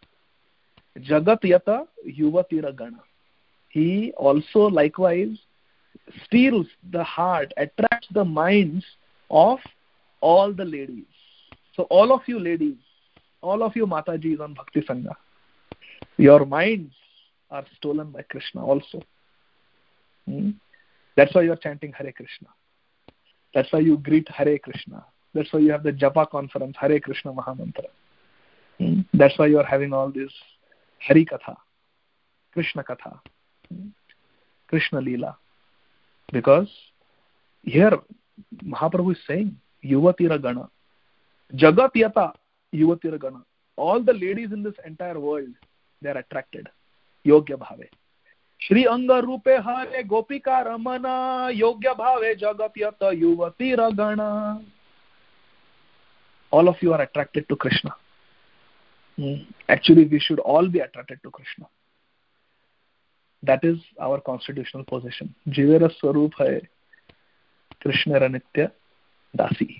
Jagat Yata Yuvatira Gana. He also likewise steals the heart, attracts the minds of all the ladies. So all of you ladies, all of you Matajis on Bhakti Sangha, your minds are stolen by Krishna also. Hmm? That's why you are chanting Hare Krishna. That's why you greet Hare Krishna. That's why you have the Japa conference, Hare Krishna Mahamantra. Hmm? That's why you are having all this Hari Katha, Krishna Katha, hmm? Krishna Leela. Because here Mahaprabhu is saying, yuvatiragana. Jagat yata yuvatiragana. All the ladies in this entire world, they are attracted. Yogya bhave. Shri anga rupe hare gopika ramana yogya bhave jagat yata yuvatiragana. All of you are attracted to Krishna. Hmm. Actually, we should all be attracted to Krishna. That is our constitutional position. Jivera swarup hai Krishna ranitya dasi.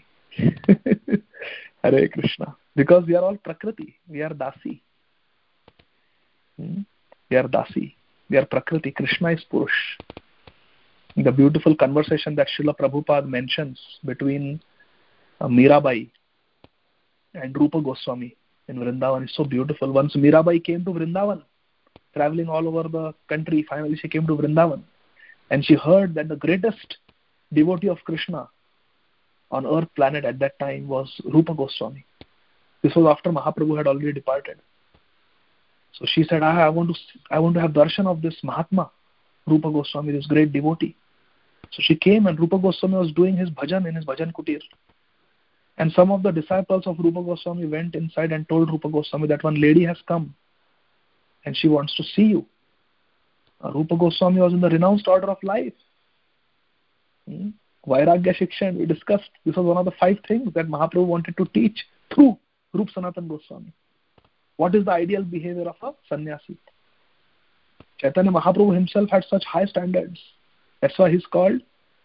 Hare Krishna. Because we are all Prakriti. We are dasi. Hmm? We are dasi. We are Prakriti. Krishna is Purush. The beautiful conversation that Srila Prabhupada mentions between uh, Mirabai and Rupa Goswami in Vrindavan is so beautiful. Once Mirabai came to Vrindavan, traveling all over the country, finally she came to Vrindavan, and she heard that the greatest devotee of Krishna on earth planet at that time was Rupa Goswami. This was after Mahaprabhu had already departed. So she said, ah, I want to I want to have darshan of this Mahatma, Rupa Goswami, this great devotee. So she came, and Rupa Goswami was doing his bhajan in his bhajan kutir. And some of the disciples of Rupa Goswami went inside and told Rupa Goswami that one lady has come and she wants to see you. Uh, Rupa Goswami was in the renounced order of life. Hmm? Vairagya Shikshan, we discussed. This was one of the five things that Mahaprabhu wanted to teach through Rupa Sanatan Goswami. What is the ideal behavior of a sannyasi? Chaitanya Mahaprabhu himself had such high standards. That's why he's called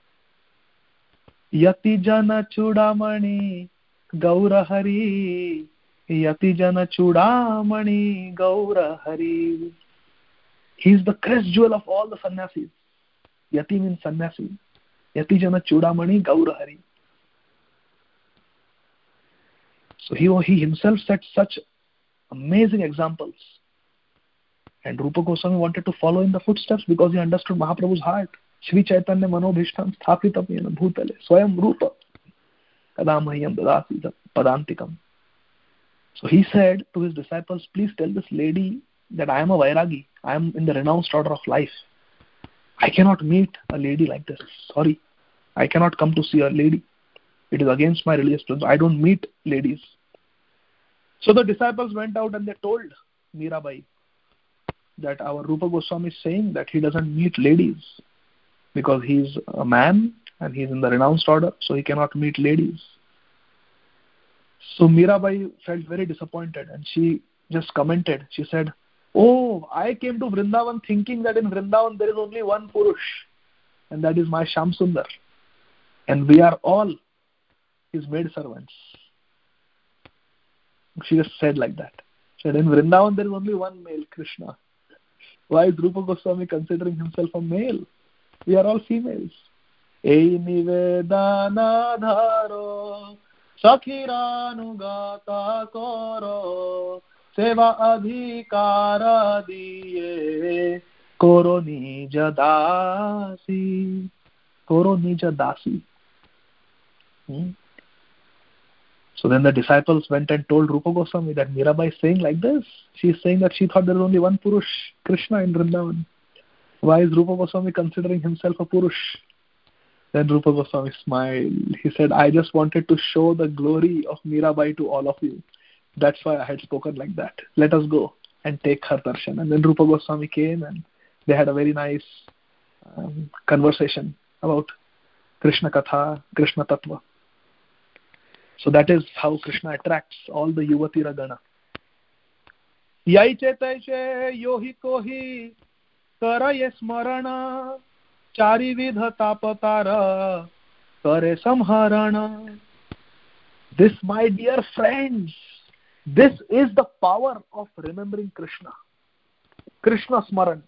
Yati Jana Chudamani Gaura Hari. Yati Jana Chudamani Gaura Hari. He's the crest jewel of all the sannyasis. Yati means sannyasi. Yati Jana Chudamani Gaura Hari. So he, he himself set such amazing examples. And Rupa Goswami wanted to follow in the footsteps because he understood Mahaprabhu's heart. Shri Chaitanya Manobhishtam Sthapitam Yena Bhutale Swayam Rupa Kadamahyam Dadasi Padantikam. So he said to his disciples, please tell this lady that I am a Vairagi. I am in the renounced order of life. I cannot meet a lady like this. Sorry. I cannot come to see a lady. It is against my religious principles. I don't meet ladies. So the disciples went out and they told Mirabai that our Rupa Goswami is saying that he doesn't meet ladies because he's a man and he's in the renounced order, so he cannot meet ladies. So Mirabai felt very disappointed and she just commented. She said, oh, I came to Vrindavan thinking that in Vrindavan there is only one Purush, and that is my Shyam Sundar. And we are all his maid servants. She just said like that. She said, in Vrindavan there is only one male, Krishna. Why is Rupa Goswami considering himself a male? We are all females. Ei nivedana dharo sakhiranugata koro seva adhikara diye koro nija dasi. Koro nija dasi. Hmm? So then the disciples went and told Rupa Goswami that Mirabai is saying like this. She is saying that she thought there was only one Purush, Krishna in Vrindavan. Why is Rupa Goswami considering himself a Purush? Then Rupa Goswami smiled. He said, I just wanted to show the glory of Mirabai to all of you. That's why I had spoken like that. Let us go and take her darshan. And then Rupa Goswami came and they had a very nice um, conversation about Krishna Katha, Krishna Tattva. So that is how Krishna attracts all the Yuvati Ragana. Yaiche taiche yohi kohi karaye smarana chari vidha tapatara kare samharana. This, my dear friends, this is the power of remembering Krishna. Krishna Smaran.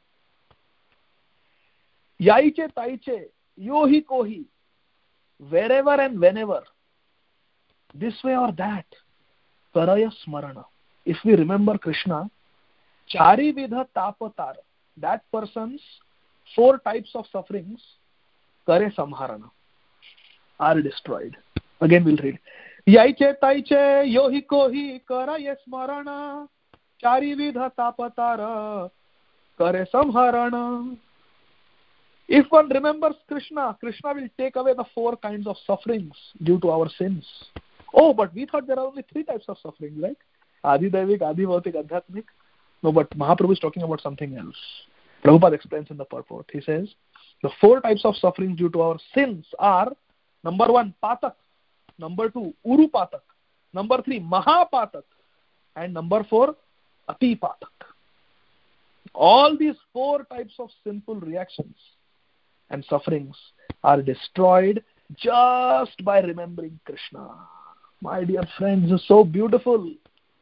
Yaiche taiche yohi kohi, wherever and whenever, this way or that, karaya smarana. If we remember Krishna, chari vidha tapatara, that person's four types of sufferings, kare samharana, are destroyed. Again we'll read. Yaiche taiche yohi kohi karaya smarana chari vidha tapatara kare samharana. If one remembers Krishna, Krishna will take away the four kinds of sufferings due to our sins. Oh, but we thought there are only three types of suffering, right? Adi Daivik, Adi Bhautik, Adhyatmik. No, but Mahaprabhu is talking about something else. Prabhupada explains in the purport. He says, the four types of suffering due to our sins are, number one, Patak. Number two, Uru Patak. Number three, Mahapatak. And number four, Ati Patak. All these four types of sinful reactions and sufferings are destroyed just by remembering Krishna. My dear friends, it's so beautiful.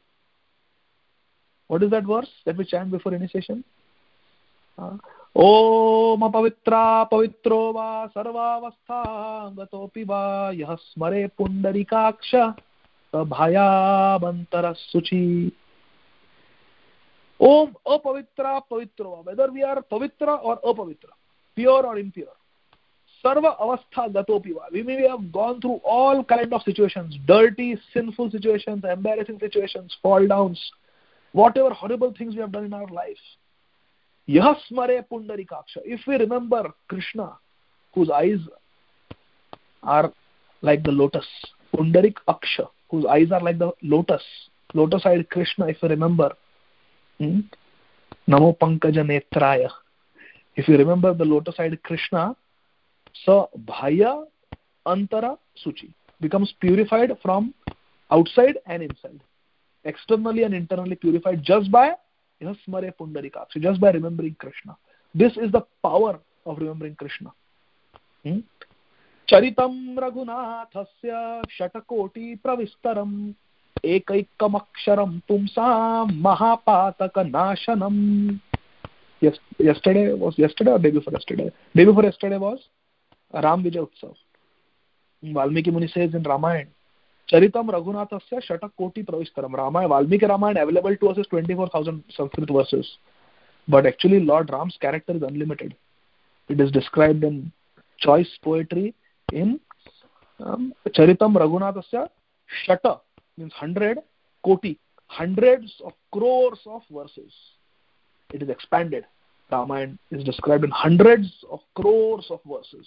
What is that verse that we chant before initiation? Uh, Om apavitra pavitro va sarvavastha gatopi va yah smare pundarikaksha bhayabantara suchi. Om apavitra pavitro va. Whether we are pavitra or apavitra, pure or impure. Sarva avastha gatopi va. We may have gone through all kind of situations, dirty, sinful situations, embarrassing situations, fall downs, whatever horrible things we have done in our life. Yah smare pundarikaksha. If we remember Krishna, whose eyes are like the lotus, pundarik aksha, whose eyes are like the lotus, lotus-eyed Krishna, if we remember, hmm? Namo pankaja netraya. If you remember the lotus-eyed Krishna, so bhaya antara suchi, becomes purified from outside and inside, externally and internally purified just by smare pundarikaksha, just by remembering Krishna. This is the power of remembering Krishna. Hmm? Charitam Raghunathasya shatakoti pravistaram ekaikam aksharam pumsam mahapataka nashanam. Yes, yesterday was yesterday or day before yesterday? Day before yesterday was Ram Vijay Utsav. Valmiki Muni says in Ramayana, Charitam Raghunathasya Shatak Koti Pravistaram. Ramayana, Valmiki Ramayana available to us is twenty-four thousand Sanskrit verses. But actually Lord Ram's character is unlimited. It is described in choice poetry in um, Charitam Raghunathasya Shata, means hundred, Koti, hundreds of crores of verses. It is expanded. Ramayana is described in hundreds of crores of verses.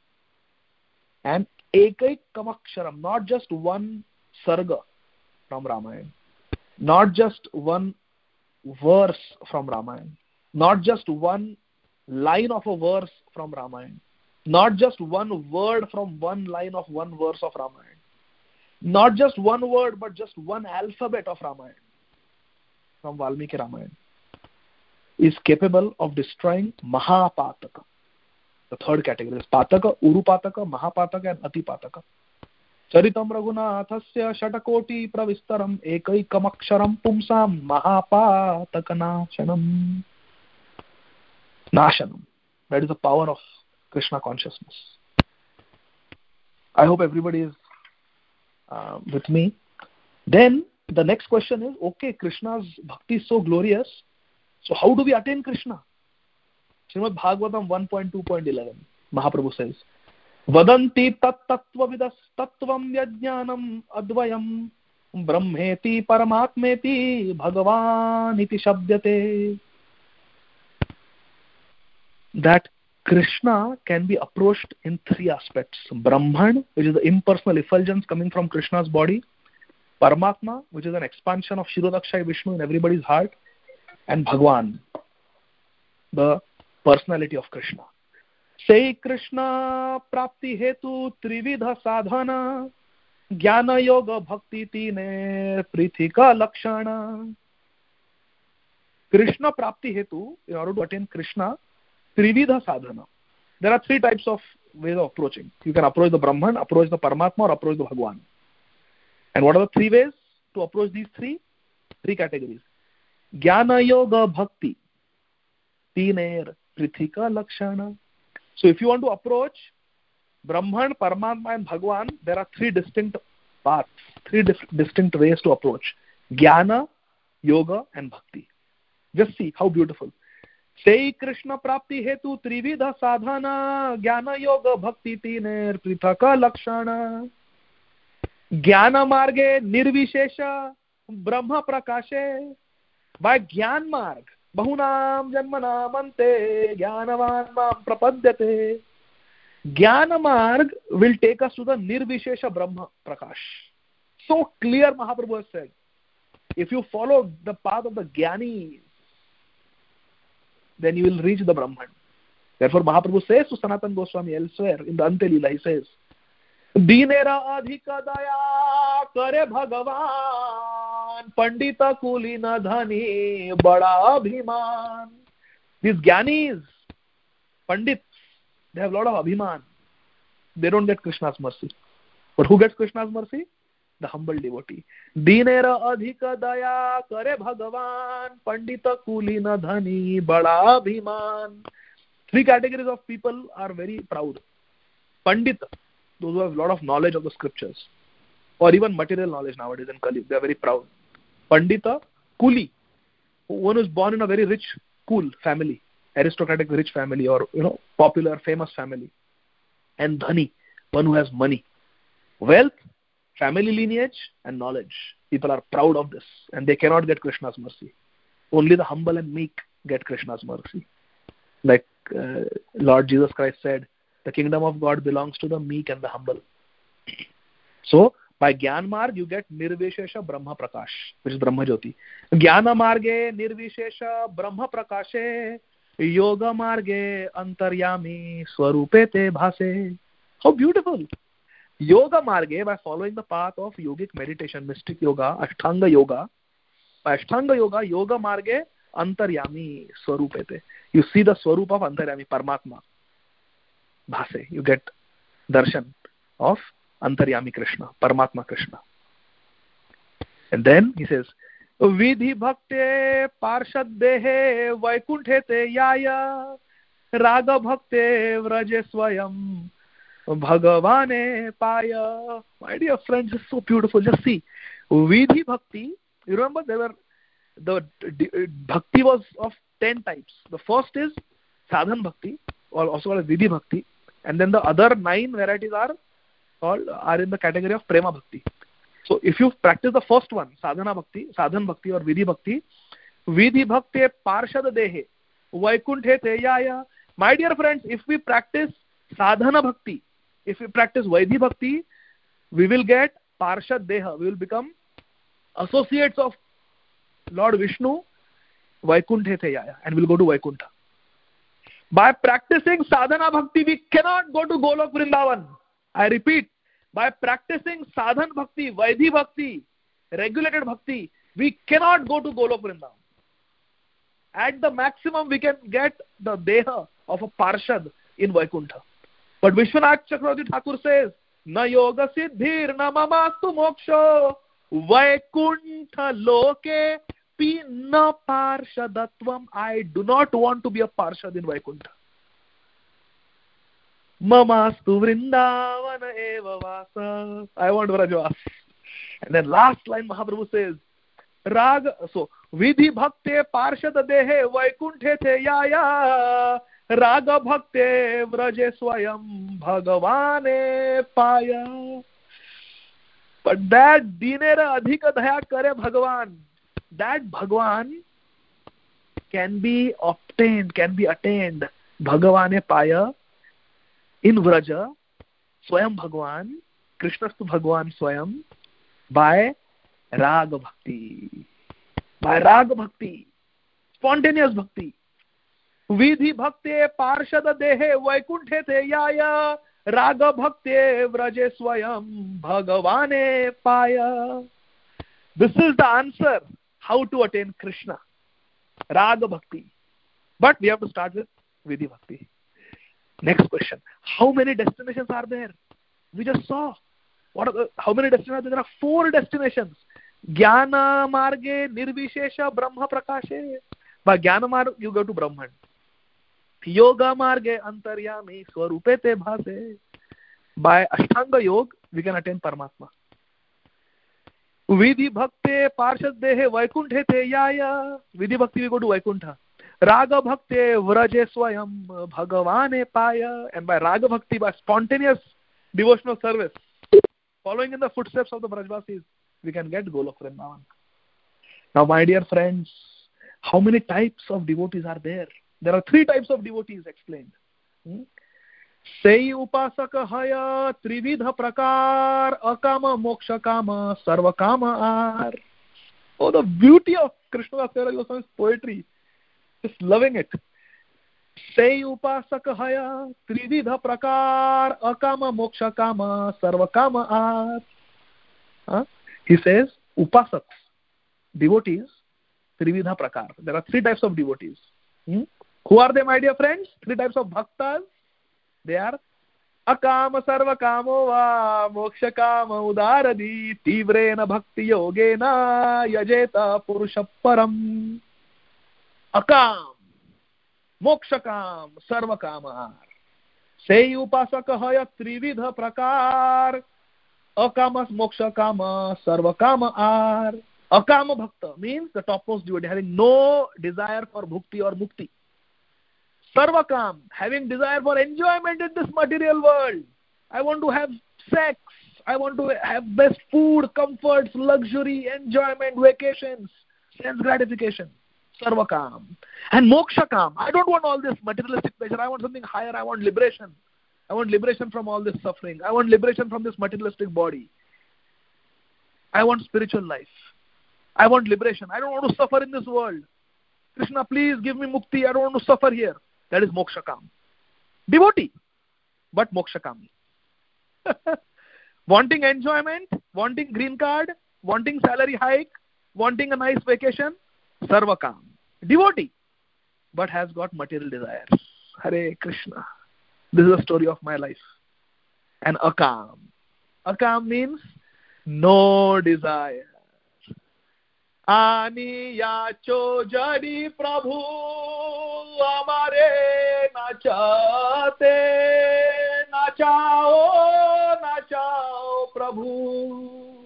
And Ekaik Kamaksharam, not just one sarga from Ramayana, not just one verse from Ramayana, not just one line of a verse from Ramayana, not just one word from one line of one verse of Ramayana, not just one word but just one alphabet of Ramayana from Valmiki Ramayana is capable of destroying Mahapataka. The third category is Pataka, Uru Pataka, Mahapataka and Ati Pataka. Charitam Raghunathasya Shatakoti Pravistaram Ekaikam Aksharam Pumsam Mahapataka Nashanam. Nashanam. That is the power of Krishna consciousness. I hope everybody is uh, with me. Then the next question is, okay, Krishna's bhakti is so glorious. So how do we attain Krishna? Srimad Bhagavatam one point two point eleven, Mahaprabhu says, Vadanti tat tattva vidas tattvam yajnanam advayam brahmeti paramatmeti bhagavan iti shabdyate. That Krishna can be approached in three aspects. Brahman, which is the impersonal effulgence coming from Krishna's body. Paramatma, which is an expansion of Shirodakshay Vishnu in everybody's heart. And Bhagwan, the personality of Krishna. Say Krishna prapti hetu trividha sadhana jnana yoga bhakti tine prithika lakshana. Krishna prapti hetu, in order to attain Krishna, trividha sadhana. There are three types of ways of approaching. You can approach the Brahman, approach the Paramatma, or approach the Bhagwan. And what are the three ways to approach these three? Three categories. Jnana yoga bhakti tiner prithika lakshana. So if you want to approach Brahman, Paramatma and Bhagwan, there are three distinct paths, three dif- distinct ways to approach. Jnana, yoga and bhakti. Just see how beautiful. Say Krishna prapti hetu trividha sadhana jnana yoga bhakti tiner prithaka lakshana. Jnana marge nirvishesha brahma prakashe. By Gyan Marg, bahunam janmanam ante jnanavan mam prapadyate. Jnana marg will take us to the Nirvishesha Brahma Prakash. So clear, Mahaprabhu has said. If you follow the path of the Jnanis, then you will reach the Brahman. Therefore, Mahaprabhu says to Sanatana Goswami elsewhere in the Ante Leela, he says, Dinera adhika daya kare Bhagavan, Pandita kulina dhani bada abhiman. These Jnanis, Pandits, they have a lot of abhiman. They don't get Krishna's mercy. But who gets Krishna's mercy? The humble devotee. Dinera adhika daya kare Bhagavan, Pandita kulina dhani bada abhiman. Three categories of people are very proud. Pandita, those who have a lot of knowledge of the scriptures, or even material knowledge nowadays in Kali, they are very proud. Pandita, Kuli, one who is born in a very rich, cool family, aristocratic rich family, or you know, popular, famous family. And Dhani, one who has money. Wealth, family lineage, and knowledge. People are proud of this, and they cannot get Krishna's mercy. Only the humble and meek get Krishna's mercy. Like uh, Lord Jesus Christ said, the kingdom of God belongs to the meek and the humble. So, by Jnana Marg, you get Nirvishesha Brahma Prakash, which is Brahma Jyoti. Jnana Marge Nirvishesha Brahma Prakashe, Yoga Marge Antaryami Swarupe Te Bhase. How beautiful! Yoga Marge, by following the path of yogic meditation, mystic yoga, Ashtanga Yoga, by Ashtanga Yoga, Yoga Marge Antaryami Swarupe Te. You see the Swarup of Antaryami, Paramatma. Bhase. You get darshan of Antaryami Krishna, Paramatma Krishna. And then he says, Vidhi bhakte parshad dehe vaikunthe te yaya raga bhakte vraje swayam bhagavane paya. My dear friends, it's so beautiful. Just see. Vidhi bhakti, you remember there were, the bhakti was of ten types. The first is sadhan bhakti, or also called vidhi bhakti. And then the other nine varieties are called, are in the category of prema bhakti. So if you practice the first one, sadhana bhakti, sadhan bhakti or vidhi bhakti, vidhi bhakti parshad dehe, vaikunthe te yaya. My dear friends, if we practice sadhana bhakti, if we practice vidhi bhakti, we will get parshad deha. We will become associates of Lord Vishnu, vaikunthe te yaya, and we'll go to Vaikuntha. By practicing sadhana bhakti, we cannot go to Golok Vrindavan. I repeat, by practicing sadhan bhakti, vaidhi bhakti, regulated bhakti, we cannot go to Golok Vrindavan. At the maximum, we can get the deha of a parshad in Vaikuntha. But Vishwanath Chakravarti Thakur says, Na yoga siddhir na mamastu moksho Vaikuntha loke Pina parshadatvam. I do not want to be a parshad in Vaikuntha. Mamastu vrindavana eva vasa. I want Vrajavas. And then last line Mahaprabhu says, Raga, so, Vidhi bhakte parshad dehe Vaikunthe te yaya Raga bhakte vraje swayam bhagavane paya. But that dinera adhika daya kare Bhagavan, that Bhagavan can be obtained, can be attained, Bhagavane Paya, in Vraja, Swayam Bhagavan, Krishnastu Bhagavan Swayam, by Raga Bhakti. By Raga Bhakti, spontaneous Bhakti. Vidhi Bhakte Parshada Dehe Vaikunthe Te Yaya Raga Bhakte Vraje Swayam Bhagavane Paya. This is the answer. How to attain Krishna. Raga Bhakti. But we have to start with Vidhi Bhakti. Next question. How many destinations are there? We just saw. What are the, how many destinations are there? There are four destinations. Jnana Marge Nirvishesha Brahma Prakashe. By Jnana Marg, you go to Brahman. Yoga Marge Antaryami Swarupe Te Bhase. By Ashtanga Yoga, we can attain Paramatma. Vidhi Bhakte Parshad Dehe Vaikunthe Te Yaya. Vidhi Bhakti, we go to Vaikuntha. Raga Bhakte Vraje Swayam Bhagavane Paya. And by Raga Bhakti, by spontaneous devotional service, following in the footsteps of the Brajvasis, we can get Golok Vrindavan. Now, my dear friends, How many types of devotees are there? There are three types of devotees explained. Hmm? Sei upasaka haya trividha prakar akama moksha kama sarva kama ar. Oh, the beauty of Krishna Goswami's poetry. Just loving it. Sei upasaka haya trividha prakar akama moksha kama sarva kama ar. Huh? He says upasaks, devotees, trividha prakar. There are three types of devotees. Hmm? Who are they, my dear friends? Three types of bhaktas. They are akama sarva kamo va moksha kama udaradi tivrena bhakti yogena yajeta purusha param. Akam, moksha kam, sarva kamar. Sei upasaka haya trividha prakar akama moksha kama sarva kama ar. Akama bhakta means the topmost devotee, having no desire for bhukti or mukti. Sarvakam, having desire for enjoyment in this material world. I want to have sex. I want to have best food, comforts, luxury, enjoyment, vacations, sense gratification. Sarvakam. And mokshakam. I don't want all this materialistic pleasure. I want something higher. I want liberation. I want liberation from all this suffering. I want liberation from this materialistic body. I want spiritual life. I want liberation. I don't want to suffer in this world. Krishna, please give me mukti. I don't want to suffer here. That is mokshakam. Devotee, but mokshakami. Wanting enjoyment, wanting green card, wanting salary hike, wanting a nice vacation, sarvakam. Devotee, but has got material desires. Hare Krishna. This is the story of my life. And akam. Akam means no desire. Ani yacho jadi prabhu amare nachate nachao nachao prabhu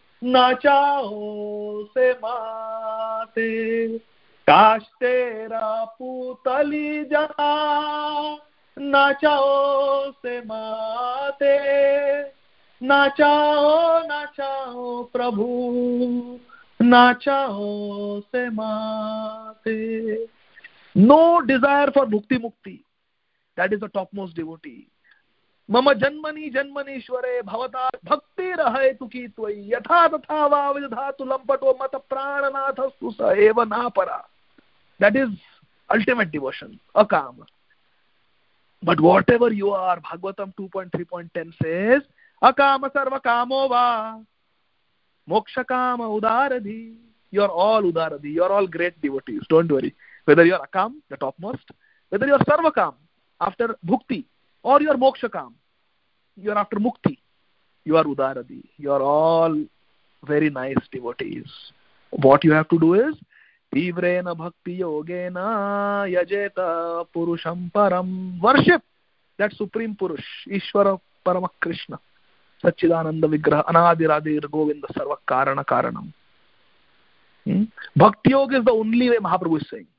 nachao se mate kash tera putali jana nachao se mate nachao nachao prabhu nachao se mate. No desire for bhukti mukti. That is the topmost devotee. Mama janmani janmani shware bhavata bhakti rahay tuki tvai yatha tatha va vidhatu lampato mata prananath susa eva napara. That is ultimate devotion, akam. But whatever you are, Bhagavatam two point three point ten says, akama sarva kamo va moksha kama udaradhi. You are all udaradhi. You are all great devotees. Don't worry. Whether you are akam, the topmost, whether you are sarvakam, after bhukti, or you are mokshakam, you are after mukti, you are udaradhi. You are all very nice devotees. What you have to do is, tivrena bhakti yogena yajeta purusham param. Worship that supreme purush, Ishvara Parama Krishna. Satchidananda Vigraha Anadiradir Govinda Sarva Karana Karanam. Hmm? Bhakti Yoga is the only way, Mahaprabhu is saying.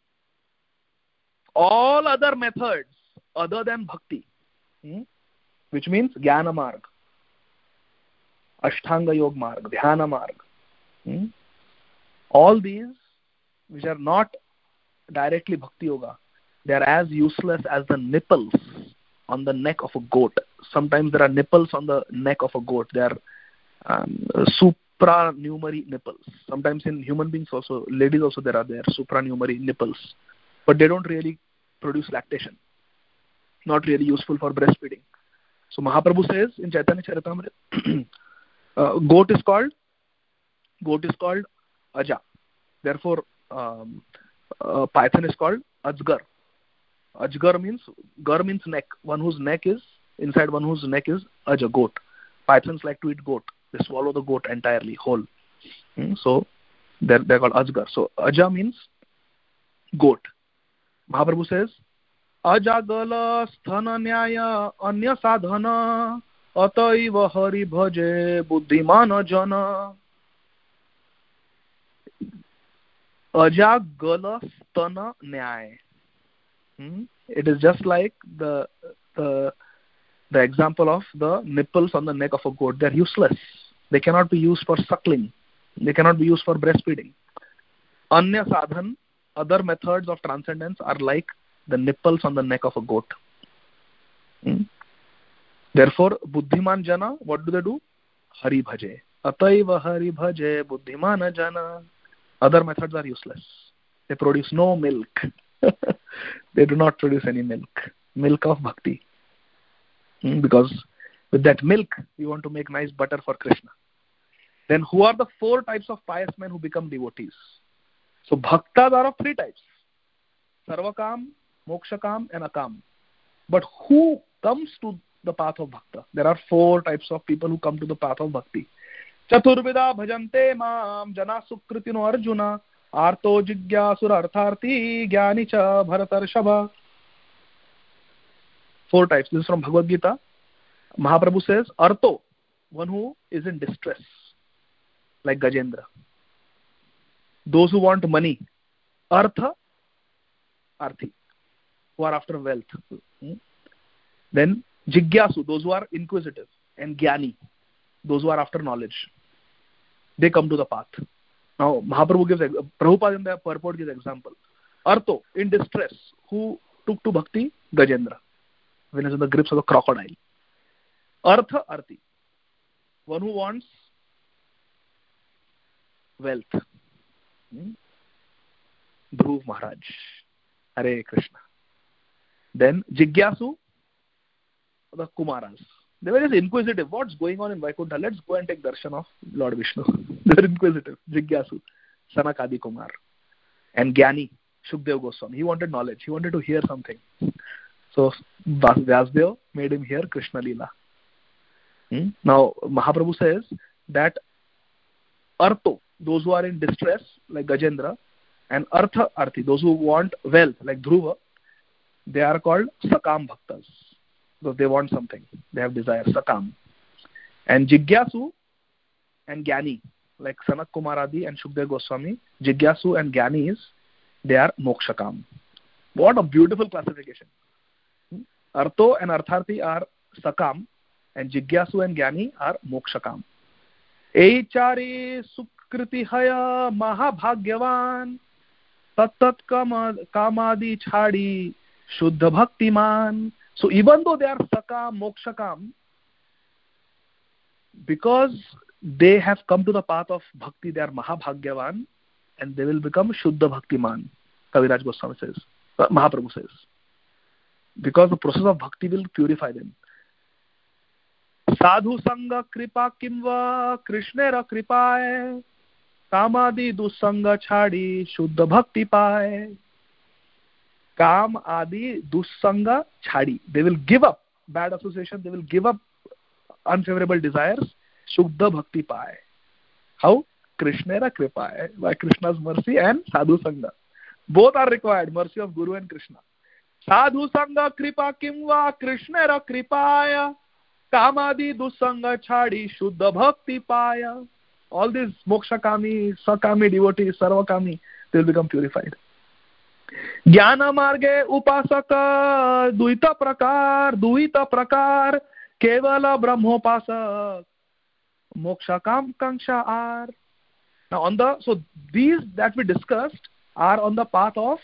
All other methods other than bhakti, hmm? which means Jnana Marg, Ashtanga Yoga Marg, Dhyana Marg, hmm? all these which are not directly Bhakti Yoga, they are as useless as the nipples on the neck of a goat. Sometimes there are nipples on the neck of a goat. They are um, supranumerary nipples. Sometimes in human beings also, ladies also there are there supranumerary nipples. But they don't really produce lactation. Not really useful for breastfeeding. So Mahaprabhu says in Chaitanya Charitamrita, uh, goat is called goat is called Aja. Therefore, um, uh, python is called Ajgar. Ajgar means, gar means neck. One whose neck is, inside one whose neck is Aja, goat. Pythons like to eat goat. They swallow the goat entirely, whole. Hmm? So, they're, they're called Ajgar. So, Aja means goat. Mahaprabhu says, Ajagala sthana nyaya anya sadhana ataiva hari bhaje buddhimana jana. Ajagala sthana nyaya. Hmm? It is just like the the the example of the nipples on the neck of a goat. They are useless. They cannot be used for suckling. They cannot be used for breastfeeding. Anya sadhan other methods of transcendence are like the nipples on the neck of a goat. Hmm? Therefore, buddhiman jana, what do they do? Hari bhaje. Ataiva hari bhaje buddhimana jana. Other methods are useless. They produce no milk. They do not produce any milk. Milk of bhakti. Hmm? Because with that milk, we want to make nice butter for Krishna. Then who are the four types of pious men who become devotees? So bhaktas are of three types. Sarvakam, Mokshakam and Akam. But who comes to the path of bhakta? There are four types of people who come to the path of bhakti. Chaturvida bhajante mam jana sukritino arjuna arto jigyasura artharti jnani cha bharatarshabha. Four types. This is from Bhagavad Gita. Mahaprabhu says, Arto, one who is in distress, like Gajendra. Those who want money, Artha, Arthi, who are after wealth. Then Jigyasu, those who are inquisitive, and Gyani, those who are after knowledge. They come to the path. Now, Mahaprabhu gives, Prabhupada in the purport gives example. Artho, in distress, who took to bhakti? Gajendra, when he is in the grips of a crocodile. Artha, Arthi, one who wants wealth. Hmm? Dhruv Maharaj. Hare Krishna. Then Jigyasu, the Kumaras. They were just inquisitive. What's going on in Vaikuntha? Let's go and take darshan of Lord Vishnu. They're inquisitive. Jigyasu, Sanakadi Kumar. And Gyani, Shukdev Goswami. He wanted knowledge. He wanted to hear something. So Vyasdev made him hear Krishna Leela. Hmm? Now Mahaprabhu says that Artho, those who are in distress, like Gajendra, and Artha Arthi, those who want wealth, like Dhruva, they are called Sakam Bhaktas. Because they want something. They have desire. Sakam. And Jigyasu and Gyani, like Sanak Kumaradi and Shukdev Goswami, Jigyasu and Gyanis, they are Mokshakam. What a beautiful classification. Artho and Artharthi are Sakam, and Jigyasu and Gyani are Mokshakam. Eichari Sukriti Haya Mahabhagyavan Tattat Kamadi Chhadi Shuddha Bhaktiman. So even though they are Sakam, Mokshakam, because they have come to the path of bhakti, they are Mahabhagyavan, and they will become Shuddha Bhaktiman, Kaviraj Goswami says, uh, Mahaprabhu says. Because the process of bhakti will purify them. Sadhu Sangha Kripa Kimva Krishnera Kripaye Kamadi Dusanga Chhadi Shuddha Bhakti Paye. Kam adi dusanga chhadi. They will give up bad association. They will give up unfavorable desires. Shuddha bhakti paye. How? Krishnera kripaye. By Krishna's mercy and sadhu sangha. Both are required. Mercy of Guru and Krishna. Sadhu sangha kripa kimva Krishnera kripaya. Kam adi dusanga chhadi shuddha bhakti paya. All these mokshakami, sakami devotees, sarvakami, they will become purified. ज्ञान मार्गे उपासक द्वैत प्रकार द्वैत प्रकार केवल ब्रह्मोपासक moksha kam kangsha are. Now on the, so these that we discussed are on the path of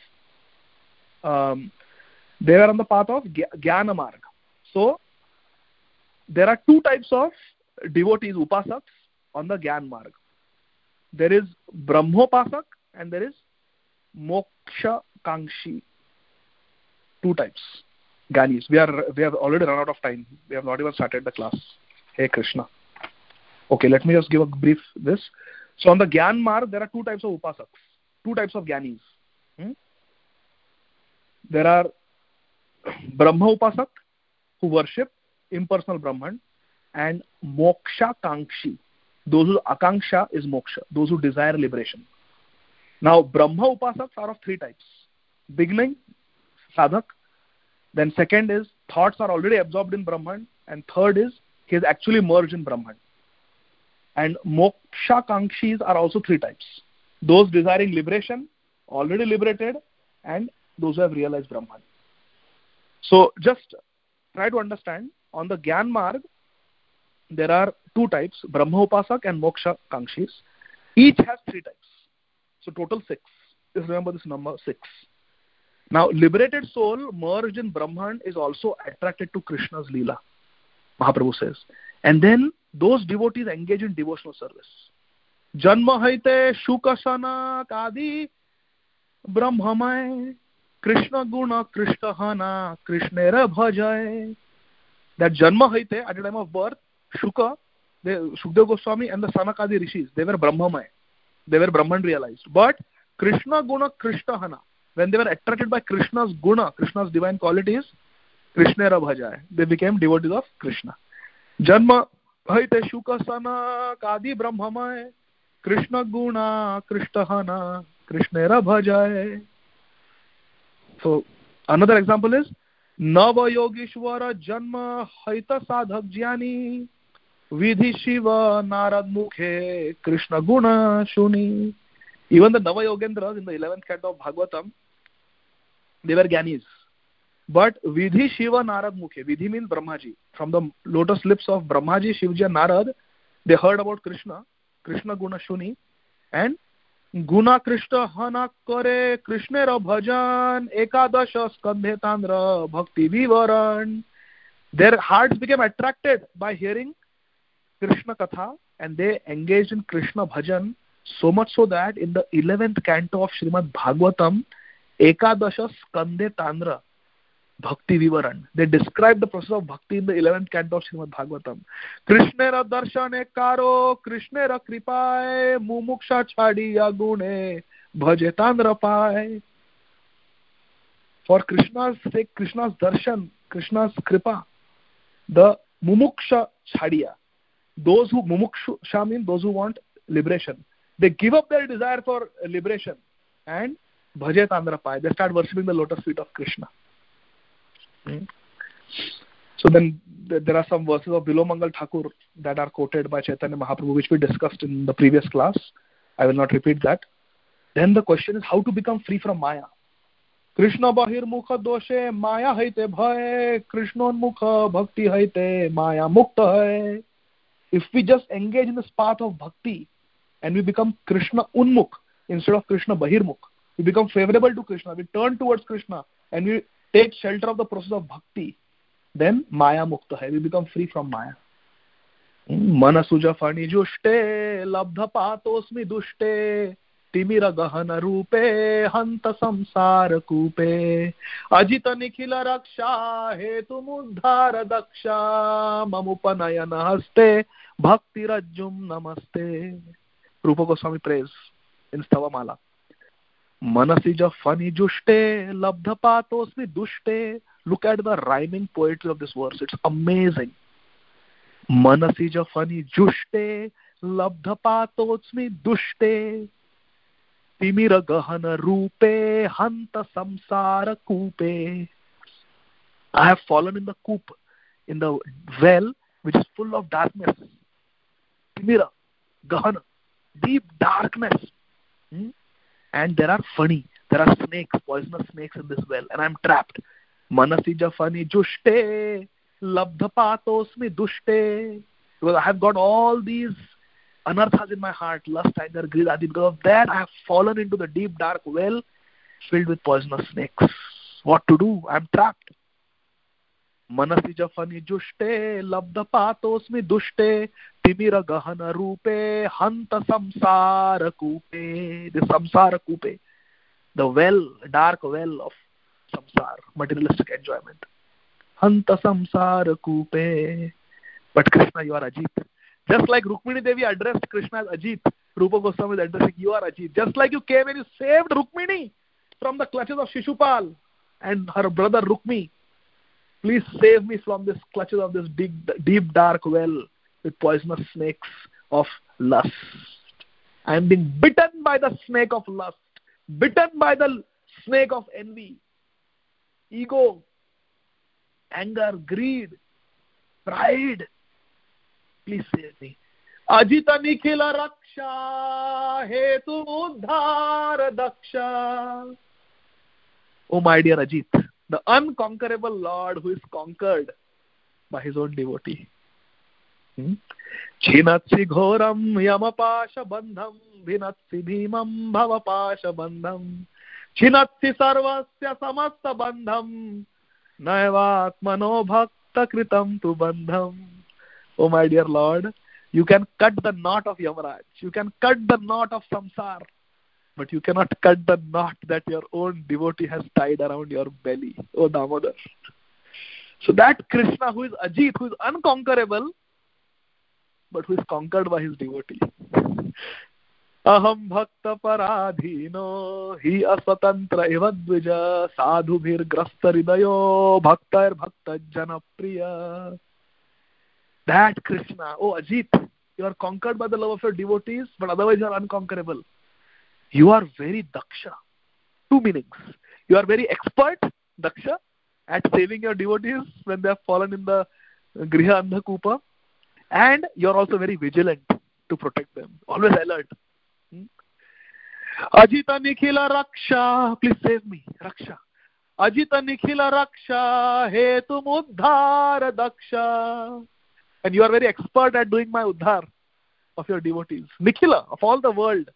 um, they are on the path of Jnana Marg. So there are two types of devotees, upasaks, on the Jnana Marg. There is Brahmopasak and there is Moksha Kangshi. Two types. Ganis. We are we have already run out of time. We have not even started the class. Hey Krishna. Okay, let me just give a brief this. So on the Gyan Marg, there are two types of upasaks, two types of Gyanis. Hmm? There are Brahma Upasak, who worship impersonal Brahman, and Moksha Kangshi, those whose Akanksha is moksha, those who desire liberation. Now Brahma Upasaks are of three types. Beginning, sadhak. Then second is thoughts are already absorbed in Brahman, and third is he is actually merged in Brahman. And moksha kankshis are also three types. Those desiring liberation, already liberated, and those who have realized Brahman. So just try to understand, on the Gyan Marg, there are two types, Brahma Upasak and Moksha Kangshis. Each has three types. So total six. Just remember this number six. Now, liberated soul merged in Brahman is also attracted to Krishna's Leela, Mahaprabhu says. And then those devotees engage in devotional service. Janma haite shukasana kadi brahmamay Krishna guna Krishna hana Krishnera bhajay. That Janma haite, at the time of birth, Shuka, they, Shukdev Goswami and the Sanakadi rishis, they were Brahmamay. They were Brahman realized. But Krishna guna Krishna hana, when they were attracted by Krishna's guna, Krishna's divine qualities, Krishnera bhajay, they became devotees of Krishna. Janma haite shukasana kadi brahmamay Krishna guna Krishna hana Krishnera bhajay. So another example is Nava Yogeshwara Janma Haita Sadhak Jnani Vidhi Shiva Narad Mukhe Krishna Guna Shuni. Even the Nava Yogendras in the eleventh canto of Bhagavatam, they were Gyanis. But Vidhi Shiva Narad Mukhe, Vidhi means Brahmaji. From the lotus lips of Brahmaji, Shivji and Narad, they heard about Krishna, Krishna Guna Shuni, and Guna Krishna Hana Kare Krishnera Bhajan Ekadasha Skandhe Tandra Bhakti Vivaran. Their hearts became attracted by hearing Krishna Katha and they engaged in Krishna Bhajan, so much so that in the eleventh canto of Srimad Bhagavatam, Ekadasha Skandhe Tandra Bhakti Vivaran, they describe the process of bhakti in the eleventh canto of Srimad Bhagavatam. Krishnera darshane karo, Krishnera kripaye, mumuksha chadiya gune, bhaje tandra paye. For Krishna's sake, Krishna's darshan, Krishna's kripa, the mumuksha chadiya, those who, mumuksha means those who want liberation, they give up their desire for liberation and bhaje tandra paye, they start worshipping the lotus feet of Krishna. So then there are some verses of Bilomangal Thakur that are quoted by Chaitanya Mahaprabhu, which we discussed in the previous class. I will not repeat that. Then the question is how to become free from Maya. Krishna bahir mukha doshe Maya haite bhaye, Krishna mukha bhakti haite Maya mukta hai. If we just engage in this path of bhakti and we become Krishna unmukh instead of Krishna bahirmukh, we become favorable to Krishna, we turn towards Krishna and we take shelter of the process of bhakti, then Maya mukta hai, we become free from Maya. Manasuja fani jushte, labdha patosmi dushte, timira gahana rupe, hanta samsara kupe, ajita nikhila raksha, hetu muddhara daksha, mamupanayana haste, bhakti rajjum namaste. Rupa Goswami prays in Stavamala. Manasija fani jushte, labdha patosmi dushte. Look at the rhyming poetry of this verse. It's amazing. Manasija fani jushte, labdha patosmi dushte. Timira gahana rupe, hanta samsara kupe. I have fallen in the coop, in the well, which is full of darkness. Timira, gahana, deep darkness. Hmm? And there are funny, there are snakes, poisonous snakes in this well, and I am trapped. Manasija fani jushte, labdha patosmi dushte. Because I have got all these anarthas in my heart, lust, anger, greed, adi. Because of that, I have fallen into the deep dark well filled with poisonous snakes. What to do? I am trapped. Manasija fani jushte, labdha patosmi dushte, timira gahana rupe, hanta samsara kupe. The samsara kupe, the well, dark well of samsara, materialistic enjoyment. Hanta samsara kupe. But Krishna, you are Ajit. Just like Rukmini Devi addressed Krishna as Ajit, Rupa Goswami is addressing you are Ajit. Just like you came and you saved Rukmini from the clutches of Shishupal and her brother Rukmi. Please save me from this clutches of this big, deep, dark well with poisonous snakes of lust. I am being bitten by the snake of lust, bitten by the snake of envy, ego, anger, greed, pride. Please save me. Ajita nikhila raksha, hetu uddhara daksha. Oh my dear Ajit, the unconquerable Lord who is conquered by his own devotee. Chinatsi ghoram yamapasha bandham, vinatsi bhimam bhavapasha bandham, Chinatti sarvasya samasta bandham naivatmano bhakta kritam tu bandham. Oh my dear Lord, you can cut the knot of Yamaraj, you can cut the knot of samsar, but you cannot cut the knot that your own devotee has tied around your belly, oh Damodar. So that Krishna who is Ajit, who is unconquerable, but who is conquered by his devotee. Aham bhakta paradhino hi aswatantra eva dvija sadhubhir grasta hridayo bhaktair bhakta janapriya. That Krishna, oh Ajit, you are conquered by the love of your devotees, but otherwise you are unconquerable. You are very daksha. Two meanings. You are very expert, daksha, at saving your devotees when they have fallen in the griha andhakupa, and you are also very vigilant to protect them, always alert. Hmm? Ajita nikhila raksha, please save me, raksha. Ajita nikhila raksha, hetum uddhar daksha. And you are very expert at doing my uddhar of your devotees. Nikhila, of all the world.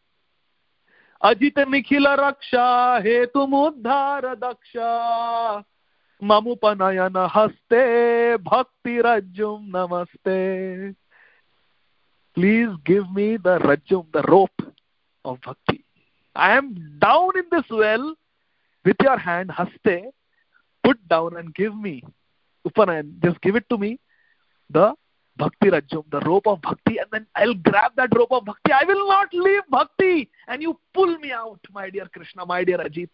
Ajita nikhila raksha, hetum uddhar daksha. Mamupanayana haste, bhakti rajum namaste. Please give me the rajum, the rope of bhakti. I am down in this well with your hand, haste, put down and give me, upanayan, just give it to me, the bhakti rajum, the rope of bhakti, and then I'll grab that rope of bhakti. I will not leave bhakti, and you pull me out, my dear Krishna, my dear Ajit.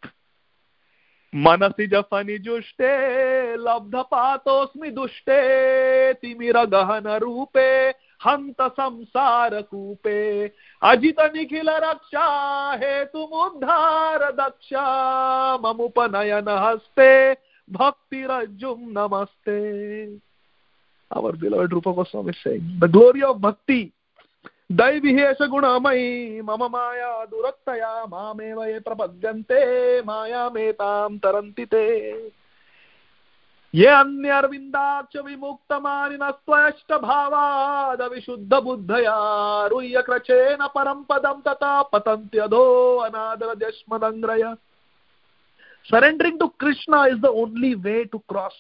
Manasi jafani jushte, labdha patosmi dushte, timira gahana rupe, hanta samsara kupe, ajita nikhila raksha, hetum uddhara daksha, mamupanayana haste, bhakti rajum namaste. Our beloved Rupa Goswami is saying, the glory of bhakti, Daivihesha gunamai, mama maya durattaya, mameva ye prapadyante, maya metam tarantite. Ye anyarvindaksha vimuktamaninatvayashta bhavada vishuddha buddhaya, ruyya krachena parampadam tata patantyadho anadara jashmadangraya. Surrendering to Krishna is the only way to cross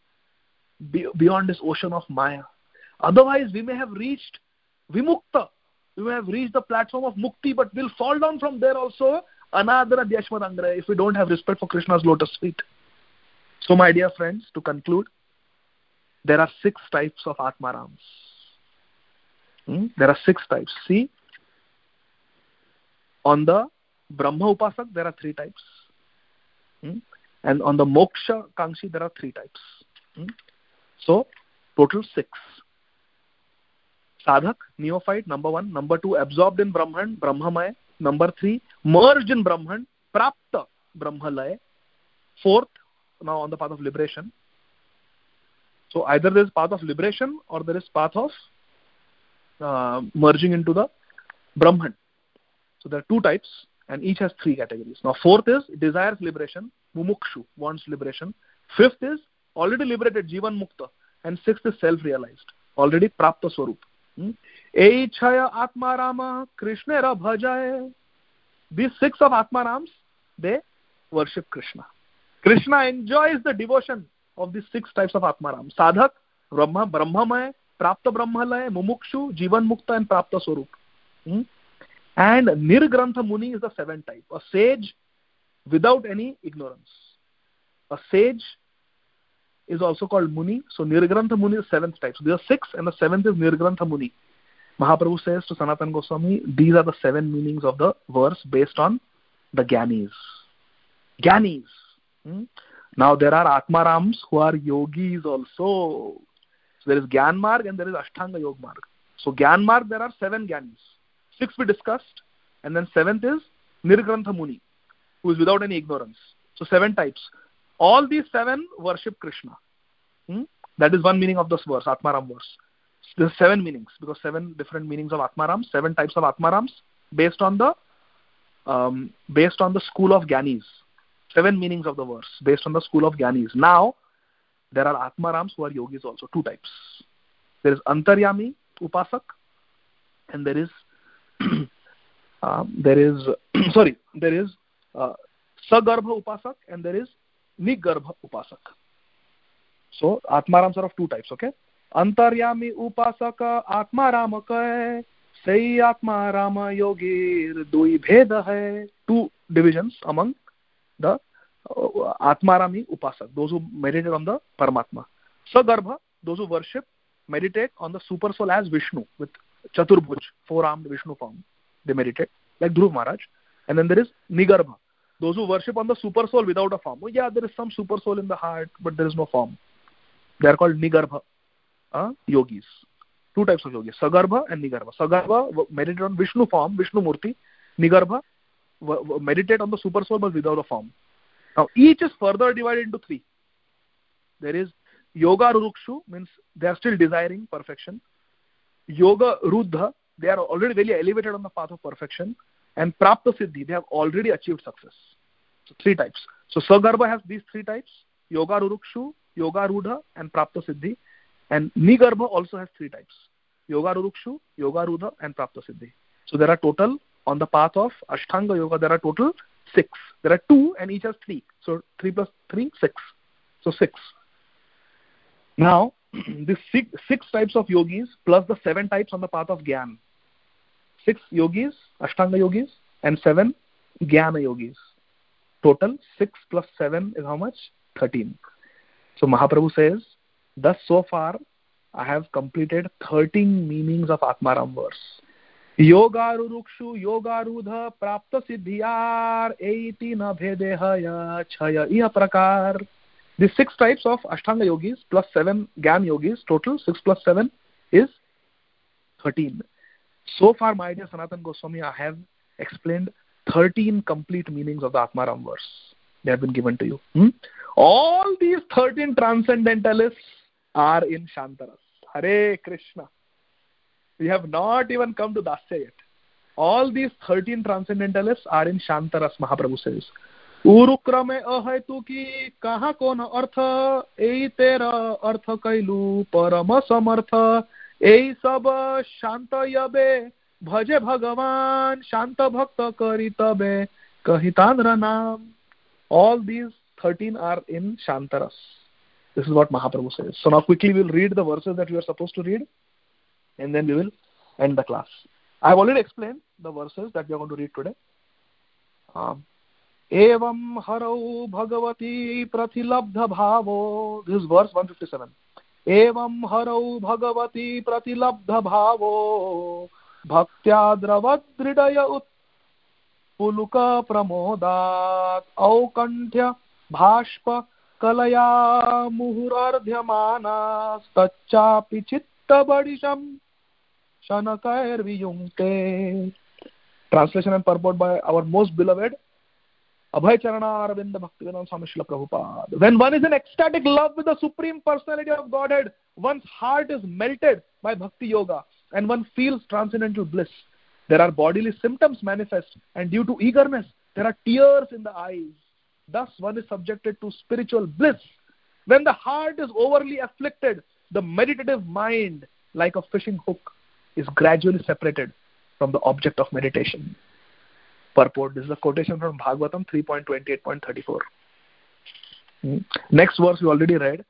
beyond this ocean of Maya. Otherwise, we may have reached Vimukta. We may have reached the platform of Mukti, but we'll fall down from there also, Anadara Dyashmadangraya, if we don't have respect for Krishna's lotus feet. So, my dear friends, to conclude, there are six types of Atmarams. Hmm? There are six types. See, on the Brahma Upasak, there are three types. Hmm? And on the Moksha Kangshi, there are three types. Hmm? So, total six. Sadhak, neophyte, number one. Number two, absorbed in Brahman, Brahmamaya. Number three, merged in Brahman, Prapta, Brahmalaya. Fourth, now on the path of liberation. So, either there is path of liberation or there is path of uh, merging into the Brahman. So, there are two types and each has three categories. Now, fourth is desires liberation, Mumukshu, wants liberation. Fifth is already liberated, Jivan Mukta. And sixth is self-realized, already Prapta Swarup. Eichaya Atmarama Krishnera Bhajaya. These six of Atmarams, they worship Krishna. Krishna enjoys the devotion of these six types of Atmaram. Sadhak, Brahma, Brahmamaya, Prapta Brahmalaya, Mumukshu, Jivan Mukta and Prapta Swarup. Hmm? And Nirgrantha Muni is the seventh type. A sage without any ignorance. A sage is also called Muni. So Nirgrantha Muni is the seventh type. So there are six and the seventh is Nirgrantha Muni. Mahaprabhu says to Sanatana Goswami, these are the seven meanings of the verse based on the Gyanis. Gyanis. Hmm? Now there are Atmarams who are yogis also. So there is Gyan Marg and there is Ashtanga Yog Marg. So Gyan Marg, there are seven Gyanis. Six we discussed, and then seventh is Nirgrantha Muni, who is without any ignorance. So seven types. All these seven worship Krishna. Hmm? That is one meaning of this verse, Atmaram verse. There are seven meanings, because seven different meanings of Atmarams, seven types of Atmarams, based on the um, based on the school of Gyanis. Seven meanings of the verse, based on the school of Gyanis. Now, there are Atmarams who are yogis also, two types. There is Antaryami, Upasak, and there is, uh, there is, sorry, there is uh, Sagarbha Upasak and there is Nigarbha Upasak. So Atmaram are of two types, okay? Antaryami Upasaka Atmarama Kai Sai Atmarama Yogir Dui Bheda Hai. Two divisions among the uh, Atmarami Upasak, those who meditate on the Paramatma. Sagarbha, those who worship, meditate on the super soul as Vishnu with Chaturbhuj, four-armed Vishnu form. They meditate like Dhruv Maharaj. And then there is Nigarbha, those who worship on the super soul without a form. Oh, yeah, there is some super soul in the heart, but there is no form. They are called Nigarbha uh, yogis. Two types of yogis, Sagarbha and Nigarbha. Sagarbha meditate on Vishnu form, Vishnu Murti. Nigarbha meditate on the super soul but without a form. Now each is further divided into three. There is Yoga Rurukshu, means they are still desiring perfection. Yoga Ruddha, they are already very elevated on the path of perfection. And Prapta Siddhi, they have already achieved success. So three types. So Sagarbha has these three types: Yoga Rurukshu, Yoga Rudha, and Prapta Siddhi. And Nigarbha also has three types: Yoga Rurukshu, Yoga Rudha, and Prapta Siddhi. So there are total, on the path of Ashtanga Yoga, there are total six. There are two and each has three. So three plus three, six. So six. Now, these six, six types of yogis plus the seven types on the path of Gyan. Six yogis, Ashtanga yogis, and seven Jnana yogis. Total six plus seven is how much? thirteen. So Mahaprabhu says, thus so far I have completed thirteen meanings of Atmaram verse. Yoga Rurukshu, Yoga Rudha, Prapta Siddhiyar, Eiti na Bhedehaya, Chaya Iha Prakar. These six types of Ashtanga yogis plus seven Gyan yogis, total six plus seven is thirteen. So far, my dear Sanatana Goswami, I have explained thirteen complete meanings of the Atmaram verse. They have been given to you. Hmm? All these thirteen transcendentalists are in Shantaras. Hare Krishna. We have not even come to Dasya yet. All these thirteen transcendentalists are in Shantaras, Mahaprabhu says. Urukrame ahaitu ki kaha kona artha, ei tera artha kailu parama samartha, ei sab shanta yabe, bhaje bhagavan, shanta bhakta karitabe, kahitandra naam. All these thirteen are in Shantaras. This is what Mahaprabhu says. So now quickly we will read the verses that we are supposed to read and then we will end the class. I have already explained the verses that we are going to read today. Um, Evam harau bhagavati pratilabdha bhavo. This is verse one fifty-seven. Evam harau bhagavati pratilabdha bhavo bhaktya dravadridaya utpuluka pramodat aukantya bhashpa kalaya muhurardhyamana stacchapi chitta badisham shanakair viyungte. Translation and purport by our most beloved Abhay Charana Aravinda Bhaktivedanta Swami Srila Prabhupada. When one is in ecstatic love with the Supreme Personality of Godhead, one's heart is melted by Bhakti Yoga and one feels transcendental bliss. There are bodily symptoms manifest and due to eagerness, there are tears in the eyes. Thus one is subjected to spiritual bliss. When the heart is overly afflicted, the meditative mind, like a fishing hook, is gradually separated from the object of meditation. Purport. This is a quotation from Bhagavatam three point twenty-eight point thirty-four. Hmm. Next verse we already read.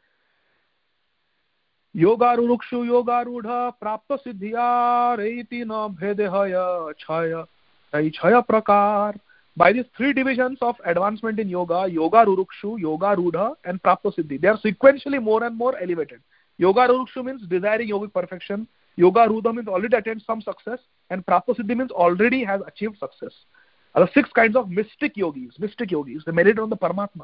Yoga Rurukshu Yoga Rudha Prapta Siddhya Reiti na Bhedehaya Chaya Chaya Prakar. By these three divisions of advancement in yoga, Yoga Rurukshu, Yoga Rudha and Prapta Siddhi, they are sequentially more and more elevated. Yoga Rurukshu means desiring yogic perfection. Yoga Rudha means already attained some success. And Prapta Siddhi means already has achieved success. Are the six kinds of mystic yogis. Mystic yogis. They meditate on the Paramatma.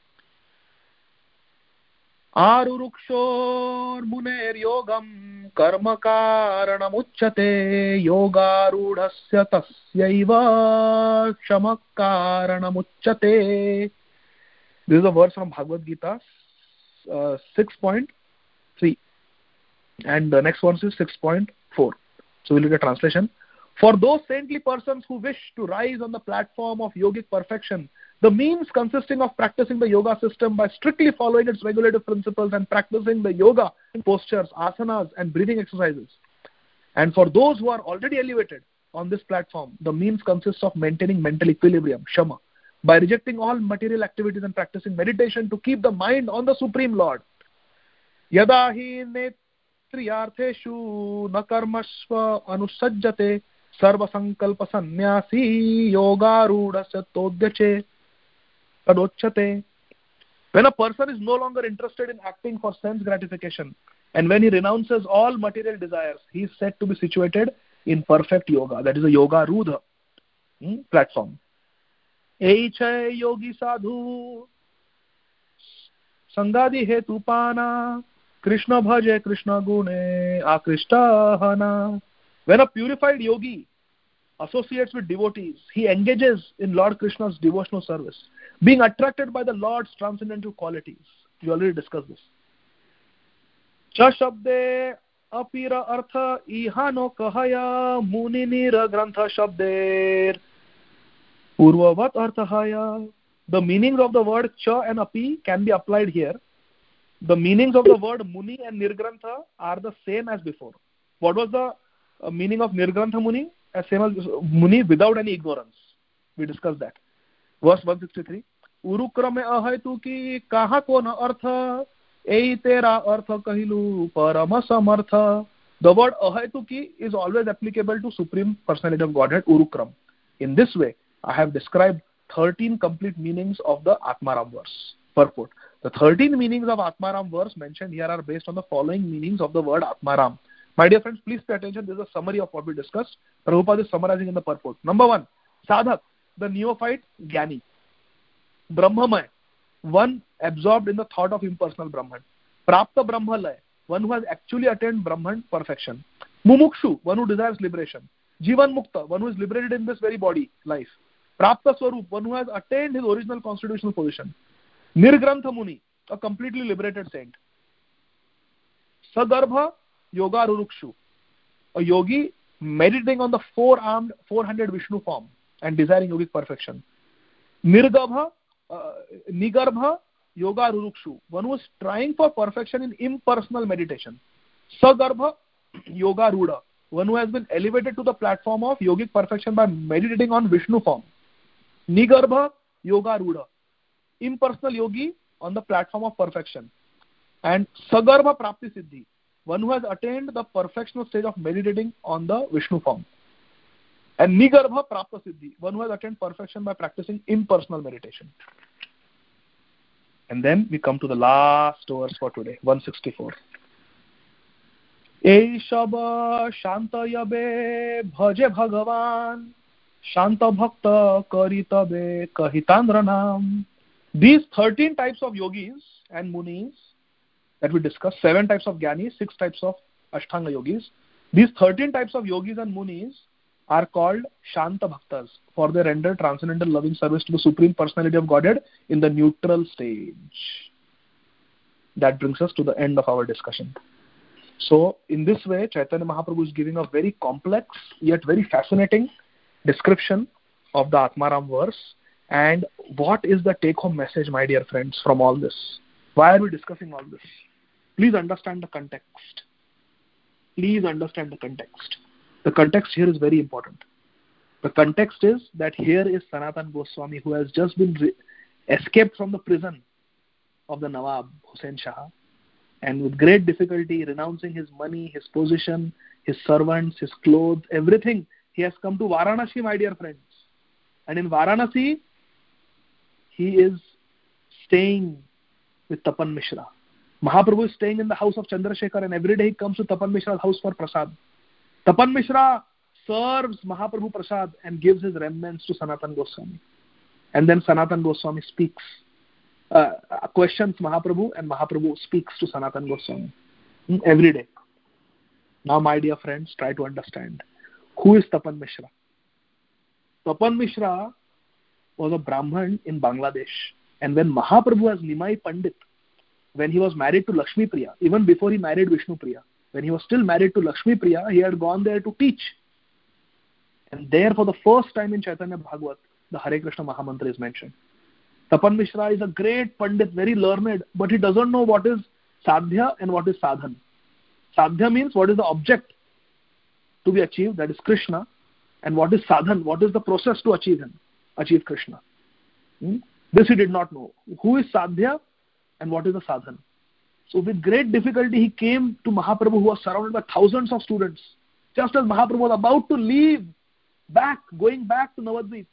Arurukshor muner yogam karma karanam uchyate yoga rudhasya tasyaiva kshamak karanam uchyate. This is a verse from Bhagavad Gita uh, six point three and the next one is six point four. So we'll read the translation. For those saintly persons who wish to rise on the platform of yogic perfection, the means consisting of practicing the yoga system by strictly following its regulative principles and practicing the yoga postures, asanas and breathing exercises. And for those who are already elevated on this platform, the means consists of maintaining mental equilibrium, shama, by rejecting all material activities and practicing meditation to keep the mind on the Supreme Lord. Yada hi netriyartheshu na karmasva anusajjate sarva sankalpa sannyasi yoga rudasya todyache tadochate. When a person is no longer interested in acting for sense gratification, and when he renounces all material desires, he is said to be situated in perfect yoga. That is a yoga rudha hmm, platform. Eichai yogi sadhu sangadi hetupana Krishna bhaje Krishna gune akrishtahana. When a purified yogi associates with devotees, he engages in Lord Krishna's devotional service, being attracted by the Lord's transcendental qualities. We already discussed this. Cha shabde apira artha ihano kahaya muninira grantha shabder purvavat arthahaya. The meanings of the word cha and api can be applied here. The meanings of the word muni and nirgrantha are the same as before. What was the uh, meaning of nirgrantha muni? As same as muni without any ignorance. We discussed that. Verse one sixty-three. Urukrame ahaitu ki kaha ko na artha ei tera artha kahilu parama samartha. The word ahaitu ki is always applicable to Supreme Personality of Godhead, Urukram. In this way, I have described thirteen complete meanings of the Atmaram verse. Purport. The thirteen meanings of Atmaram verse mentioned here are based on the following meanings of the word Atmaram. My dear friends, please pay attention. This is a summary of what we discussed. Prabhupada is summarizing in the purport. Number one, Sadhak, the neophyte Jnani. Brahmamay, one absorbed in the thought of impersonal Brahman. Prapta Brahmalaya, one who has actually attained Brahman perfection. Mumukshu, one who desires liberation. Jivan Mukta, one who is liberated in this very body, life. Prapta Swarup, one who has attained his original constitutional position. Nirgrantha Muni, a completely liberated saint. Sagarbha Yoga Rurukshu, a yogi meditating on the four-armed, four-handed Vishnu form and desiring yogic perfection. Nirgabha, uh, Nigarbha Yoga Rurukshu, one who is trying for perfection in impersonal meditation. Sagarbha Yoga Ruda, one who has been elevated to the platform of yogic perfection by meditating on Vishnu form. Nigarbha Yoga Ruda, impersonal yogi on the platform of perfection. And Sagarbha Prapti Siddhi, one who has attained the perfectional stage of meditating on the Vishnu form. And Nigarbha Prapta Siddhi, one who has attained perfection by practicing impersonal meditation. And then we come to the last verse for today, one sixty-four. Eishaba Shanta Yabe Bhaje Bhagavan Shanta Bhakta Karitabe Kahitandranam. These thirteen types of yogis and munis that we discussed, seven types of Jnanis, six types of Ashtanga yogis. These thirteen types of yogis and munis are called Shanta Bhaktas for their rendered transcendental loving service to the Supreme Personality of Godhead in the neutral stage. That brings us to the end of our discussion. So, in this way, Chaitanya Mahaprabhu is giving a very complex yet very fascinating description of the Atmaram verse. And what is the take-home message, my dear friends, from all this? Why are we discussing all this? Please understand the context. Please understand the context. The context here is very important. The context is that here is Sanatan Goswami, who has just been re- escaped from the prison of the Nawab, Hussain Shah, and with great difficulty, renouncing his money, his position, his servants, his clothes, everything, he has come to Varanasi, my dear friends. And in Varanasi, he is staying with Tapan Mishra. Mahaprabhu is staying in the house of Chandrasekhar, and every day he comes to Tapan Mishra's house for prasad. Tapan Mishra serves Mahaprabhu prasad and gives his remnants to Sanatan Goswami. And then Sanatan Goswami speaks, uh, questions Mahaprabhu, and Mahaprabhu speaks to Sanatan Goswami every day. Now, my dear friends, try to understand. Who is Tapan Mishra? Tapan Mishra was a Brahman in Bangladesh. And when Mahaprabhu as Nimai Pandit, when he was married to Lakshmi Priya, even before he married Vishnu Priya, when he was still married to Lakshmi Priya, he had gone there to teach. And there, for the first time in Chaitanya Bhagavat, the Hare Krishna Mahamantra is mentioned. Tapan Mishra is a great Pandit, very learned, but he doesn't know what is Sadhya and what is Sadhan. Sadhya means what is the object to be achieved, that is Krishna, and what is Sadhan, what is the process to achieve him, achieve Krishna. Hmm? This he did not know. Who is sadhya and what is the sadhan? So with great difficulty he came to Mahaprabhu, who was surrounded by thousands of students. Just as Mahaprabhu was about to leave back, going back to Navadvip,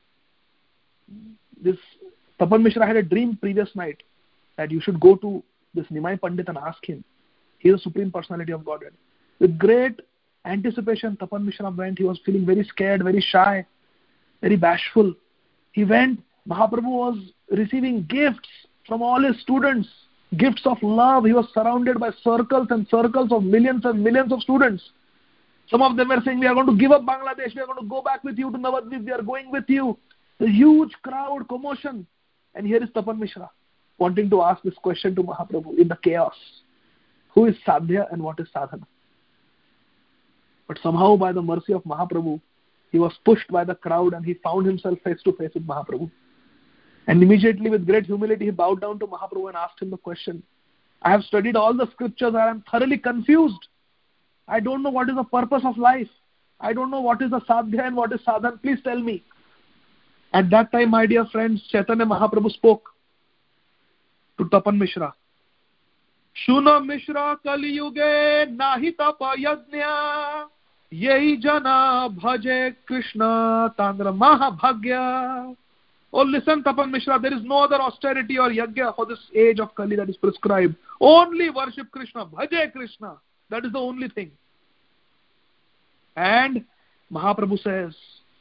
this Tapan Mishra had a dream previous night that you should go to this Nimai Pandit and ask him. He is the Supreme Personality of Godhead. With great anticipation, Tapan Mishra went. He was feeling very scared, very shy, very bashful. He went. Mahaprabhu was receiving gifts from all his students, gifts of love. He was surrounded by circles and circles of millions and millions of students. Some of them were saying, we are going to give up Bangladesh, we are going to go back with you to Navadvip, we are going with you. A huge crowd, commotion. And here is Tapan Mishra wanting to ask this question to Mahaprabhu in the chaos. Who is sadhya and what is sadhana? But somehow by the mercy of Mahaprabhu, he was pushed by the crowd and he found himself face to face with Mahaprabhu. And immediately with great humility, he bowed down to Mahaprabhu and asked him the question. I have studied all the scriptures and I am thoroughly confused. I don't know what is the purpose of life. I don't know what is the sadhya and what is sadhana. Please tell me. At that time, my dear friends, Chaitanya Mahaprabhu spoke to Tapan Mishra. Shuna Mishra Kali Yuge Nahi Tapa Yajna Yehi Jana Bhaje Krishna Tandra Mahabhagya. Oh, listen, Tapan Mishra, there is no other austerity or yajna for this age of Kali that is prescribed. Only worship Krishna, Bhaje Krishna. That is the only thing. And Mahaprabhu says,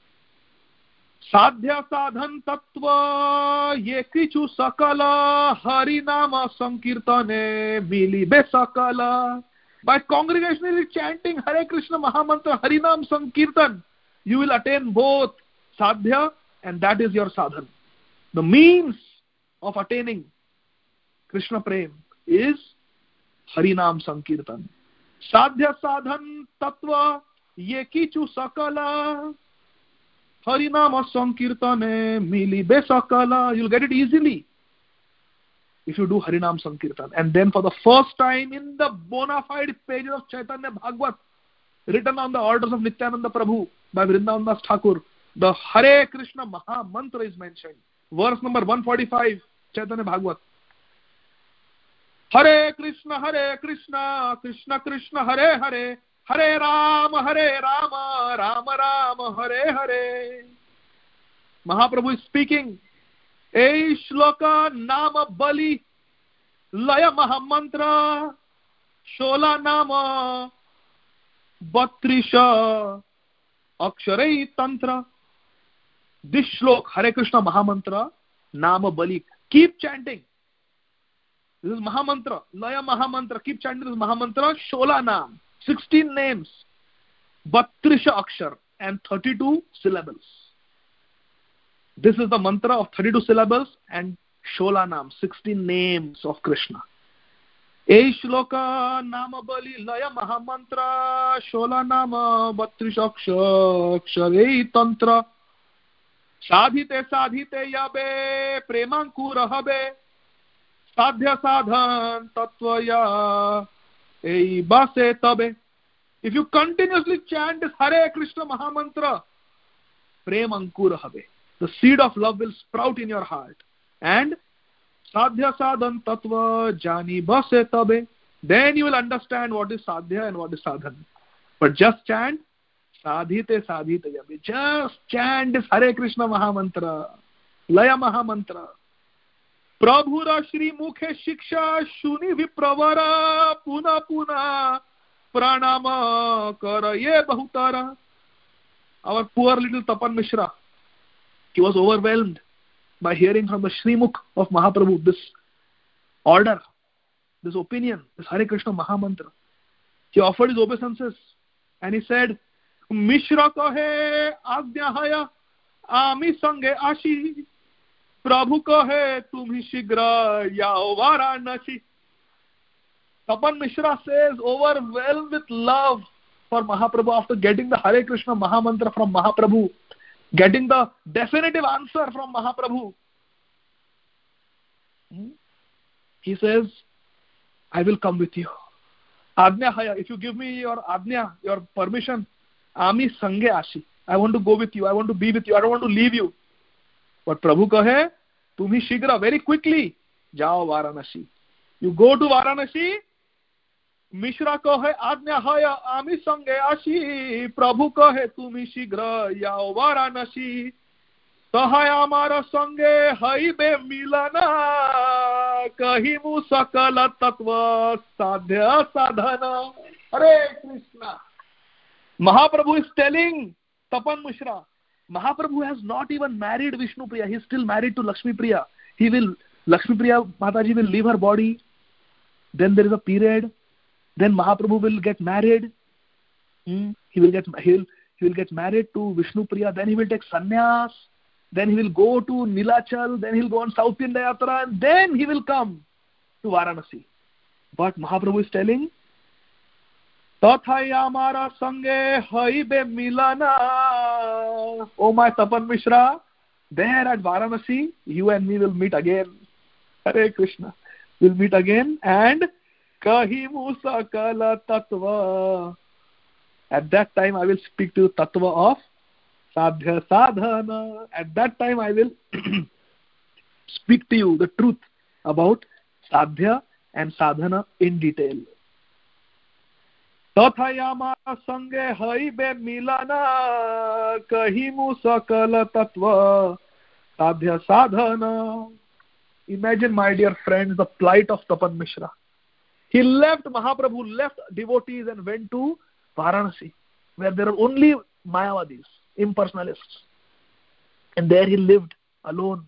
Sadhya sadhan tattva ye kichu sakala harinama sankirtane mili be sakala. By congregationally chanting Hare Krishna Mahamantra Harinam Sankirtan, you will attain both sadhya and that is your sadhan. The means of attaining Krishna Prem is Harinam Sankirtan. Sadhya sadhan tattva ye kichu sakala Harinama Sankirtane mili be sakala. You'll get it easily if you do Harinam Sankirtan. And then for the first time in the bona fide pages of Chaitanya Bhagavat, written on the orders of Nityananda Prabhu by Vrindavan Das Thakur, the Hare Krishna Maha Mantra is mentioned. Verse number one forty-five, Chaitanya Bhagavat. Hare Krishna, Hare Krishna, Krishna Krishna, Hare Hare, Hare Rama, Hare Rama, Rama Rama, Hare Hare. Mahaprabhu is speaking. Ei shloka nama bali laya mahamantra shola nama batrisha aksharai tantra. This shlok, Hare Krishna Mahamantra, nama bali. Keep chanting. This is Mahamantra, Laya Mahamantra. Keep chanting this Mahamantra. Shola Nam, sixteen names, Batrisha Akshar, and thirty-two syllables. This is the mantra of thirty-two syllables and Shola Nam, sixteen names of Krishna. Ei shloka nama bali laya mahamantra shola nama batrisha akshar tantra sadhite sadhite yabe premankur habe sadhya sadhan tatvaya ei base tabe. If you continuously chant this Hare Krishna Mahamantra, premankur habe, the seed of love will sprout in your heart. And sadhya sadhan tattva jani base tabe, then you will understand what is sadhya and what is sadhan. But just chant sadhite sadhite yabe. Just chant this Hare Krishna Mahamantra, Laya Mahamantra. Prabhura Shri Mukhe Shiksha Shuni Vipravara Puna Puna Pranama Karaye Bahutara. Our poor little Tapan Mishra, he was overwhelmed by hearing from the Srimukh of Mahaprabhu this order, this opinion, this Hare Krishna Mahamantra. He offered his obeisances and he said, Mishra kahe agyahaya ami sange ashi Prabhu kahe tumhi shigra yao Varanasi. Tapan Mishra says, overwhelmed with love for Mahaprabhu after getting the Hare Krishna Mahamantra from Mahaprabhu, getting the definitive answer from Mahaprabhu. He says, I will come with you. Ajna haya, if you give me your ajna, your permission, ami sange ashi. I want to go with you. I want to be with you. I don't want to leave you. But Prabhu kahe, तुम्ही शीघ्र, very quickly जाओ Varanasi. You go to Varanasi. Mishra कहे आज्ञा है आमी संगे आशी, प्रभु कहे तुम्ही शीघ्र जाओ वाराणसी. सहाय आमार संगे हईबे मिलना, कहिमु सकल तत्व साध्य साधन. हरे Krishna. Mahaprabhu is telling Tapan Mishra, Mahaprabhu has not even married Vishnu Priya. He is still married to Lakshmi Priya. He will, Lakshmi Priya Mataji will leave her body. Then there is a period. Then Mahaprabhu will get married. Hmm. He will get he will, he will get married to Vishnu Priya. Then he will take sannyas. Then he will go to Nilachal. Then he will go on South India Yatra, and then he will come to Varanasi. But Mahaprabhu is telling, Tathai amara sange haibe milana. Oh my Tapan Mishra, there at Varanasi, you and me will meet again. Hare Krishna. We'll meet again and kahimu sakala tattva. At that time I will speak to the tattva of sadhya sadhana. At that time I will speak to you the truth about sadhya and sadhana in detail. Tathayama sange haibe milana, kahimu sakala tattva sadhya sadhana. Imagine, my dear friends, the plight of Tapan Mishra. He left, Mahaprabhu left devotees and went to Varanasi, where there are only Mayavadis, impersonalists. And there he lived alone.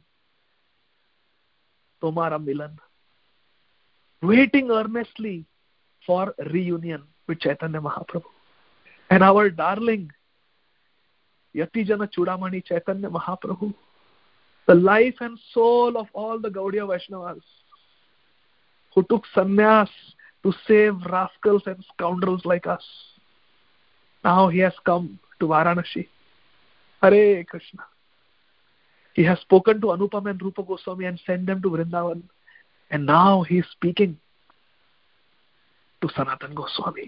Tomara Milan. Waiting earnestly for reunion with Chaitanya Mahaprabhu. And our darling Yatijana Chudamani Chaitanya Mahaprabhu, the life and soul of all the Gaudiya Vaishnavas, who took sannyas to save rascals and scoundrels like us. Now he has come to Varanasi. Hare Krishna. He has spoken to Anupam and Rupa Goswami and sent them to Vrindavan. And now he is speaking to Sanatan Goswami.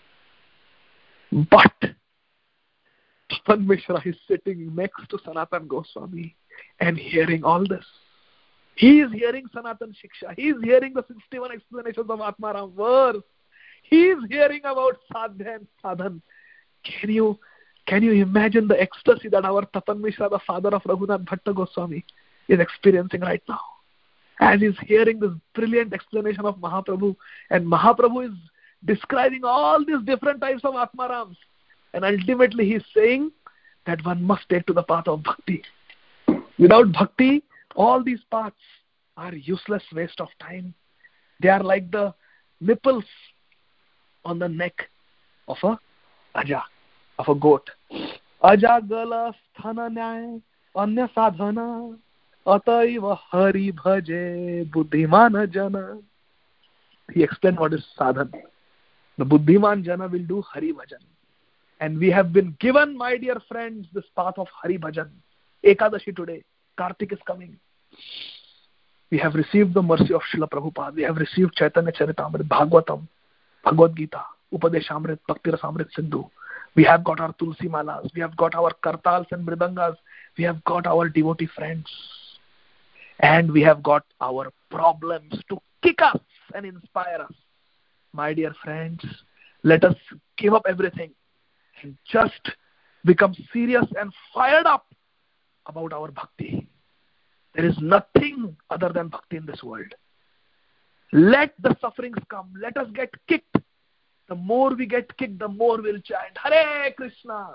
But Tapan Mishra is sitting next to Sanatan Goswami and hearing all this. He is hearing Sanatan Shiksha. He is hearing the sixty-one explanations of Atmaram verse. He is hearing about Sadhya and Sadhan. Can you, can you imagine the ecstasy that our Tapan Mishra, the father of Raghunath Bhatta Goswami, is experiencing right now? As he is hearing this brilliant explanation of Mahaprabhu, and Mahaprabhu is describing all these different types of Atmarams. And ultimately he is saying that one must take to the path of Bhakti. Without Bhakti, all these paths are useless waste of time. They are like the nipples on the neck of a aja, of a goat. Aja gala sthana nyay anya sadhana ataiva hari bhaje buddhimana jana. He explained what is sadhana. The buddhiman jana will do hari bhajan. And we have been given, my dear friends, this path of hari bhajan. Ekadashi today. Kartik is coming. We have received the mercy of Srila Prabhupada. We have received Chaitanya Charitamrita, Bhagavatam, Bhagavad Gita, Upadeshamrit, Bhakti Rasamrit Sindhu. We have got our Tulsi Malas. We have got our Kartals and Mridangas. We have got our devotee friends. And we have got our problems to kick us and inspire us. My dear friends, let us give up everything and just become serious and fired up about our bhakti. There is nothing other than bhakti in this world. Let the sufferings come. Let us get kicked. The more we get kicked, the more we'll chant Hare Krishna.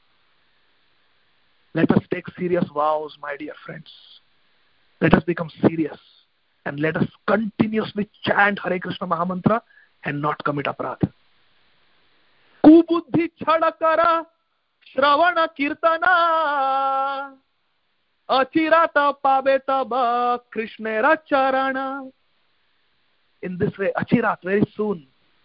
Let us take serious vows, my dear friends. Let us become serious and let us continuously chant Hare Krishna Mahamantra and not commit aparadh. Kubuddhi chadakara shravana kirtana achirata pabetaba krishnera charana. In this way, achirat, very soon,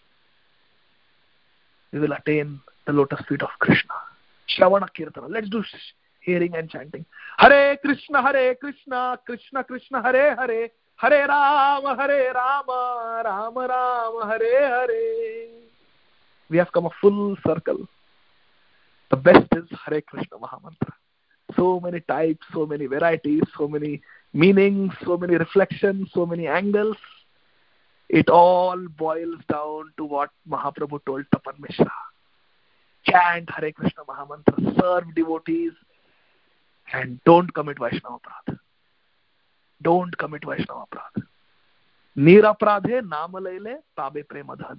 we will attain the lotus feet of Krishna. Shravana kirtana. Let's do hearing and chanting. Hare Krishna, Hare Krishna, Krishna Krishna, Hare Hare, Hare Rama, Hare Rama, Rama Rama, Hare Hare. We have come a full circle. The best is Hare Krishna Mahamantra. So many types, so many varieties, so many meanings, so many reflections, so many angles. It all boils down to what Mahaprabhu told Tapan Mishra. Chant Hare Krishna Mahamantra, serve devotees, and don't commit Vaishnava Aparadha. Don't commit Vaishnava Aparadha. Nirapradhe namalaile tabe premadhan.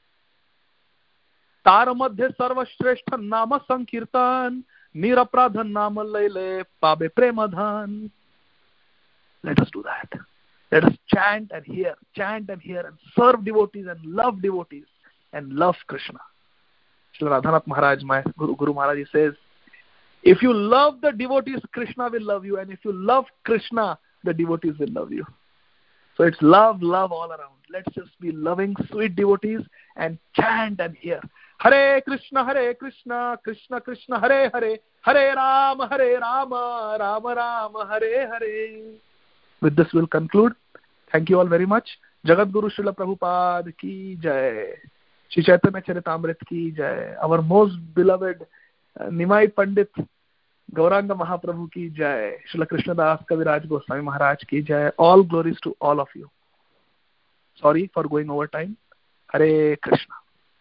Tara madhye sarvashrestha nama sankirtan. Nirapradhan namalaile tabe premadhan. Let us do that. Let us chant and hear, chant and hear, and serve devotees and love devotees and love Krishna. Srila Radhanath Maharaj, my Guru, Guru Maharaj, he says, if you love the devotees, Krishna will love you, and if you love Krishna, the devotees will love you. So it's love, love all around. Let's just be loving, sweet devotees and chant and hear. Hare Krishna, Hare Krishna, Krishna Krishna, Hare Hare, Hare Rama, Hare Rama, Rama Rama, Hare Hare. With this we'll conclude. Thank you all very much. Jagat Guru Srila Prabhupada ki jai. Shri Chaitanya Charitamrita ki jai. Our most beloved uh, Nimai Pandit Gauranga Mahaprabhu ki jai. Srila Krishnadas Kaviraj Goswami Maharaj ki jai. All glories to all of you. Sorry for going over time. Hare Krishna.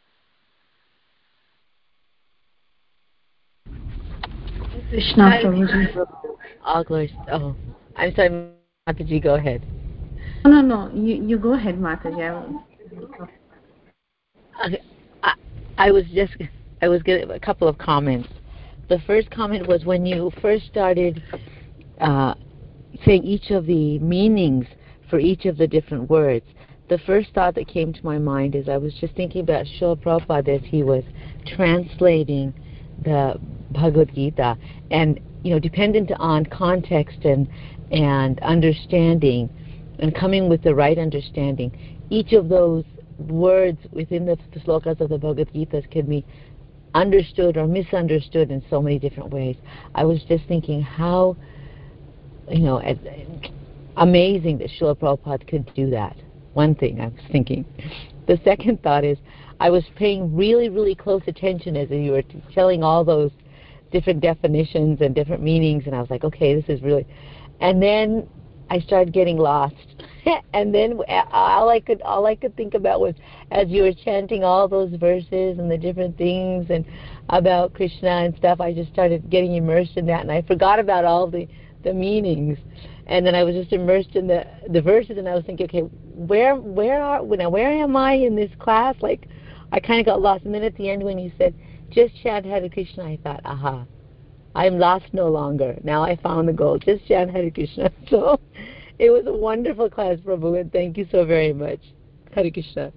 Krishna Prabhuji. All glories. Oh, I'm sorry, Mataji, go ahead. No, no, no. You, you go ahead, Mataji. I will. Okay. I, I was just, I was getting a couple of comments. The first comment was when you first started uh, saying each of the meanings for each of the different words. The first thought that came to my mind is I was just thinking about Srila Prabhupada as he was translating the Bhagavad Gita, and you know, dependent on context and and understanding, and coming with the right understanding, each of those words within the, the slokas of the Bhagavad Gita can be understood or misunderstood in so many different ways. I was just thinking how, you know, amazing that Srila Prabhupada could do that. One thing I was thinking. The second thought is I was paying really, really close attention as you were telling all those different definitions and different meanings, and I was like, okay, this is really... And then I started getting lost. And then all I could all I could think about was, as you were chanting all those verses and the different things and about Krishna and stuff, I just started getting immersed in that, and I forgot about all the, the meanings. And then I was just immersed in the, the verses, and I was thinking, okay, where where are now where am I in this class? Like, I kind of got lost. And then at the end, when you said, just chant Hare Krishna, I thought, aha, I'm lost no longer. Now I found the goal. Just chant Hare Krishna. So it was a wonderful class, Prabhu, and thank you so very much. Hare Krishna.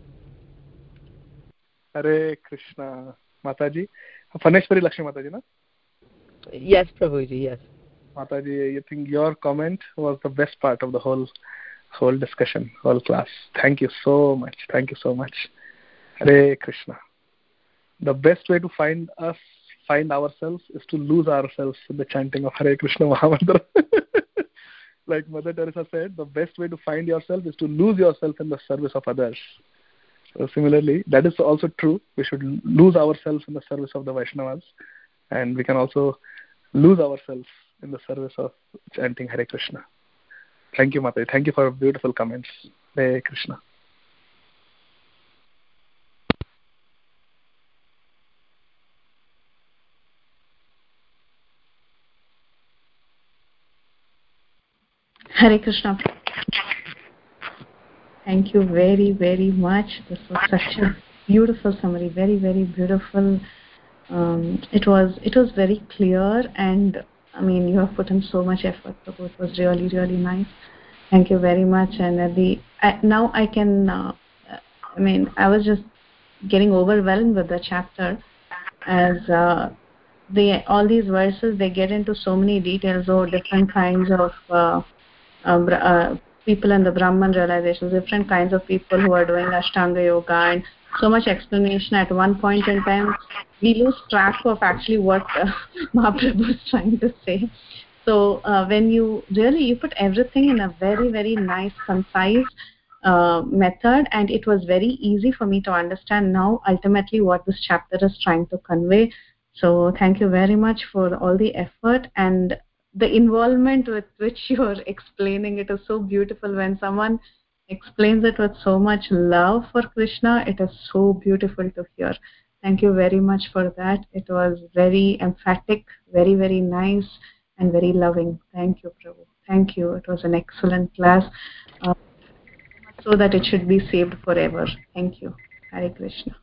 Hare Krishna. Mataji. Phaneshwari Lakshmi Mataji, na? Yes, Prabhuji, yes. Mataji, I think your comment was the best part of the whole whole discussion, whole class. Thank you so much. Thank you so much. Hare Krishna. The best way to find us, find ourselves, is to lose ourselves in the chanting of Hare Krishna Mahamantra. Like Mother Teresa said, the best way to find yourself is to lose yourself in the service of others. So similarly, that is also true. We should lose ourselves in the service of the Vaishnavas, and we can also lose ourselves in the service of chanting Hare Krishna. Thank you, Mataji. Thank you for beautiful comments. Hare Krishna. Hare Krishna. Thank you very, very much. This was such a beautiful summary. Very, very beautiful. Um, it was it was very clear, and I mean, you have put in so much effort. So it was really, really nice. Thank you very much. And at the I, now I can. Uh, I mean, I was just getting overwhelmed with the chapter, as uh, they all these verses, they get into so many details or different kinds of. Uh, Uh, uh, people in the Brahman realizations, different kinds of people who are doing Ashtanga Yoga, and so much explanation. At one point in time, we lose track of actually what uh, Mahaprabhu is trying to say. So uh, when you really, you put everything in a very, very nice, concise uh, method, and it was very easy for me to understand now ultimately what this chapter is trying to convey. So thank you very much for all the effort. And the involvement with which you're explaining it is so beautiful. When someone explains it with so much love for Krishna, it is so beautiful to hear. Thank you very much for that. It was very emphatic, very, very nice, and very loving. Thank you, Prabhu. Thank you. It was an excellent class, uh, so that it should be saved forever. Thank you. Hare Krishna.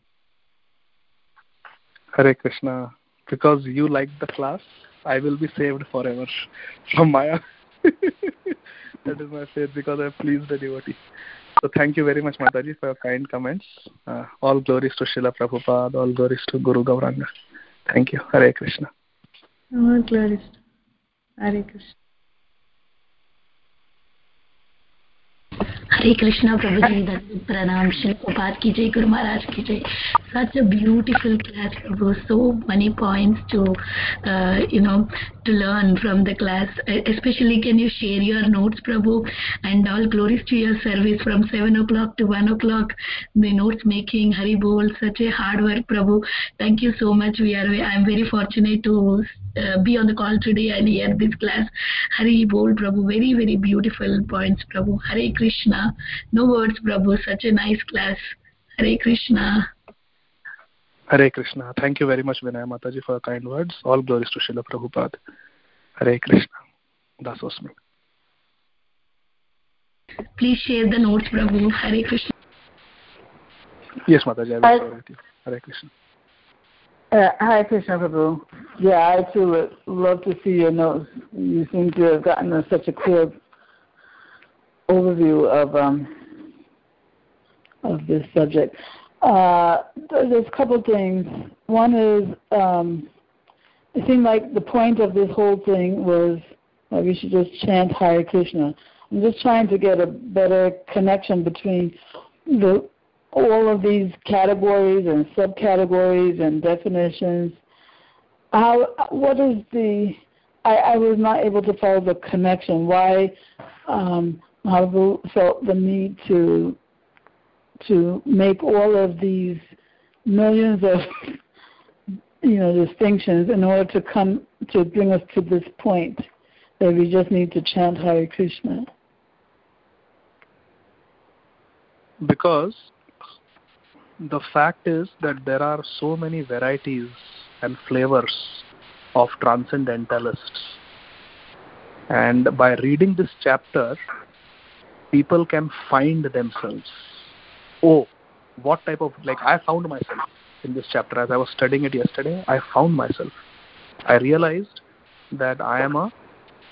Hare Krishna. Because you liked the class, I will be saved forever from Maya. That is my faith, because I pleased the devotee. So thank you very much, Mataji, for your kind comments. Uh, all glories to Srila Prabhupada, all glories to Guru Gauranga. Thank you. Hare Krishna. All glories. Hare Krishna. Hare Krishna, Prabhuji, Pranam, Srila Prabhupada ki jai, Guru Maharaj ki jai. Such a beautiful class, Prabhu. So many points to, uh, you know, to learn from the class. Especially, can you share your notes, Prabhu? And all glories to your service from seven o'clock to one o'clock. The notes making, Hari Bol, such a hard work, Prabhu. Thank you so much. We are. I am very fortunate to uh, be on the call today and hear this class. Hari Bol, Prabhu. Very, very beautiful points, Prabhu. Hare Krishna. No words, Prabhu. Such a nice class. Hare Krishna. Hare Krishna. Thank you very much, Vinay Mataji, for your kind words. All glories to Srila Prabhupada. Hare Krishna. Dasosmi. Please share the notes, Prabhu. Hare Krishna. Yes, Mataji, I will share with you. Hare Krishna. Uh, Hare Krishna, Prabhu. Yeah, I too would love to see your notes. You seem to have gotten a, such a clear overview of um, of this subject. Uh, there's a couple of things. One is, um, it seemed like the point of this whole thing was that we should just chant Hare Krishna. I'm just trying to get a better connection between the all of these categories and subcategories and definitions. How? What is the? I, I was not able to follow the connection. Why um, Mahaprabhu felt the need to to make all of these millions of you know distinctions in order to come to bring us to this point that we just need to chant Hare Krishna. Because the fact is that there are so many varieties and flavors of transcendentalists, and by reading this chapter, people can find themselves. Oh, what type of, like I found myself in this chapter. As I was studying it yesterday, I found myself. I realized that I am a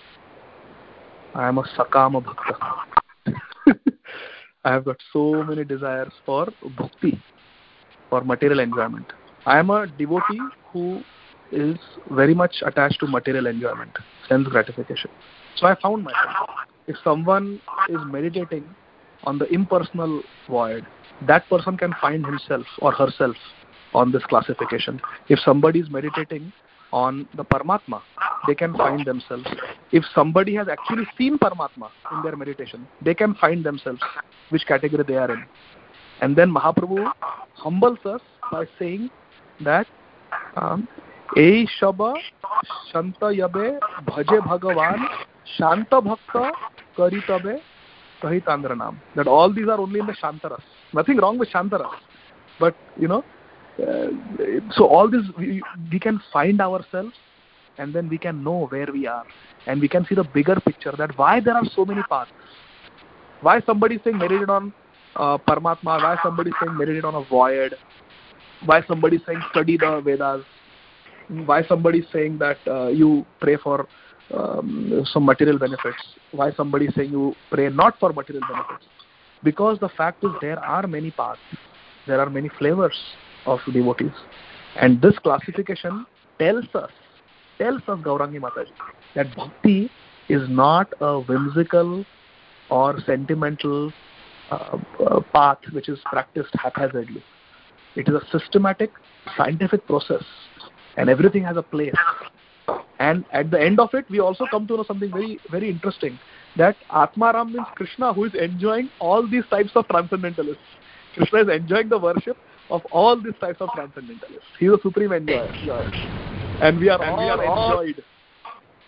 I am a Sakama Bhakta. I have got so many desires for bhakti, for material enjoyment. I am a devotee who is very much attached to material enjoyment, sense gratification. So I found myself. If someone is meditating on the impersonal void, that person can find himself or herself on this classification. If somebody is meditating on the Paramatma, they can find themselves. If somebody has actually seen Paramatma in their meditation, they can find themselves which category they are in. And then Mahaprabhu humbles us by saying that um, Ei Shaba Shanta Yabe Bhaje Bhagavan Shanta Bhakta Karitabe Kahitandranam. That all these are only in the Shantaras. Nothing wrong with Shantaras. But, you know, uh, so all this, we, we can find ourselves, and then we can know where we are. And we can see the bigger picture, that why there are so many paths. Why somebody is saying meditate on uh, Paramatma, why somebody is saying meditate on a void, why somebody is saying study the Vedas, why somebody is saying that uh, you pray for um, some material benefits, why somebody is saying you pray not for material benefits. Because the fact is there are many paths, there are many flavors of devotees. And this classification tells us, tells us Gaurangi Mataji, that bhakti is not a whimsical or sentimental uh, uh, path which is practiced haphazardly. It is a systematic, scientific process, and everything has a place. And at the end of it, we also come to know something very, very interesting, that Atmaram means Krishna, who is enjoying all these types of transcendentalists. Krishna is enjoying the worship of all these types of transcendentalists. He is a supreme enjoyer. And we are and all we are enjoyed.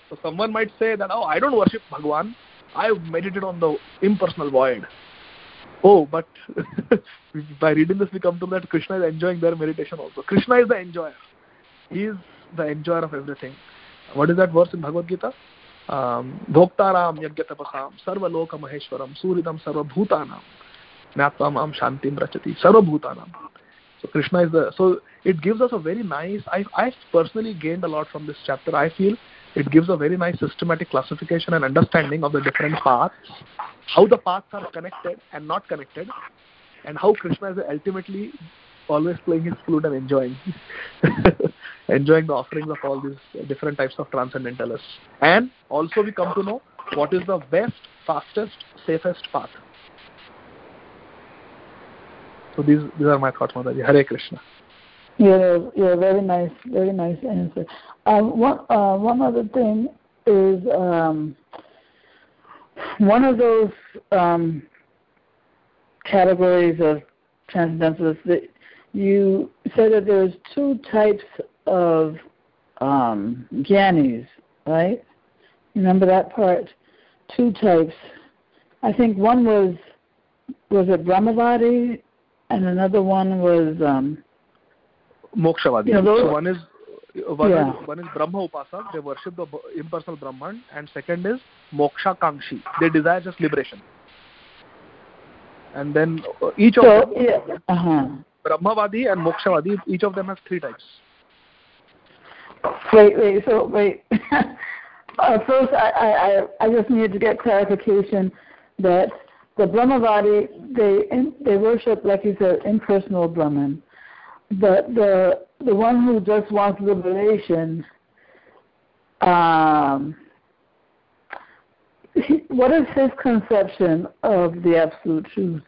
So someone might say that, oh, I don't worship Bhagwan. I meditate on the impersonal void. Oh, but by reading this, we come to that Krishna is enjoying their meditation also. Krishna is the enjoyer. He is the enjoyer of everything. What is that verse in Bhagavad Gita? Um, Bhoktaram Yagyatapasam Sarva Loka Maheshwaram Suridam Sarva Bhutanam Jnatvam Shantim Rachati Sarva Bhutanam. So Krishna is the, so it gives us a very nice, I I personally gained a lot from this chapter. I feel it gives a very nice systematic classification and understanding of the different paths, how the paths are connected and not connected, and how Krishna is ultimately always playing his flute and enjoying enjoying the offerings of all these different types of transcendentalists. And also we come to know what is the best, fastest, safest path. So these these are my thoughts, Mataji. Hare Krishna. Yeah, yeah, very nice, very nice answer. Um, one uh, one other thing is um, one of those um, categories of transcendentalists that you said that there's two types of um, jnanis, right? Remember that part? Two types. I think one was was it Brahmavadi, and another one was um, Mokshavadi. You know, those, so one is one yeah. is one is Brahma Upasak. They worship the impersonal Brahman, and second is Moksha Kankshi. They desire just liberation. And then each of so, them, yeah. uh-huh. Brahmavadi and Mokshavadi, each of them has three types. Wait, wait. So wait. uh, first, I, I I just needed to get clarification that the Brahmavadi they they worship, like you said, impersonal Brahman. But the the one who just wants liberation, um, he, what is his conception of the absolute truth?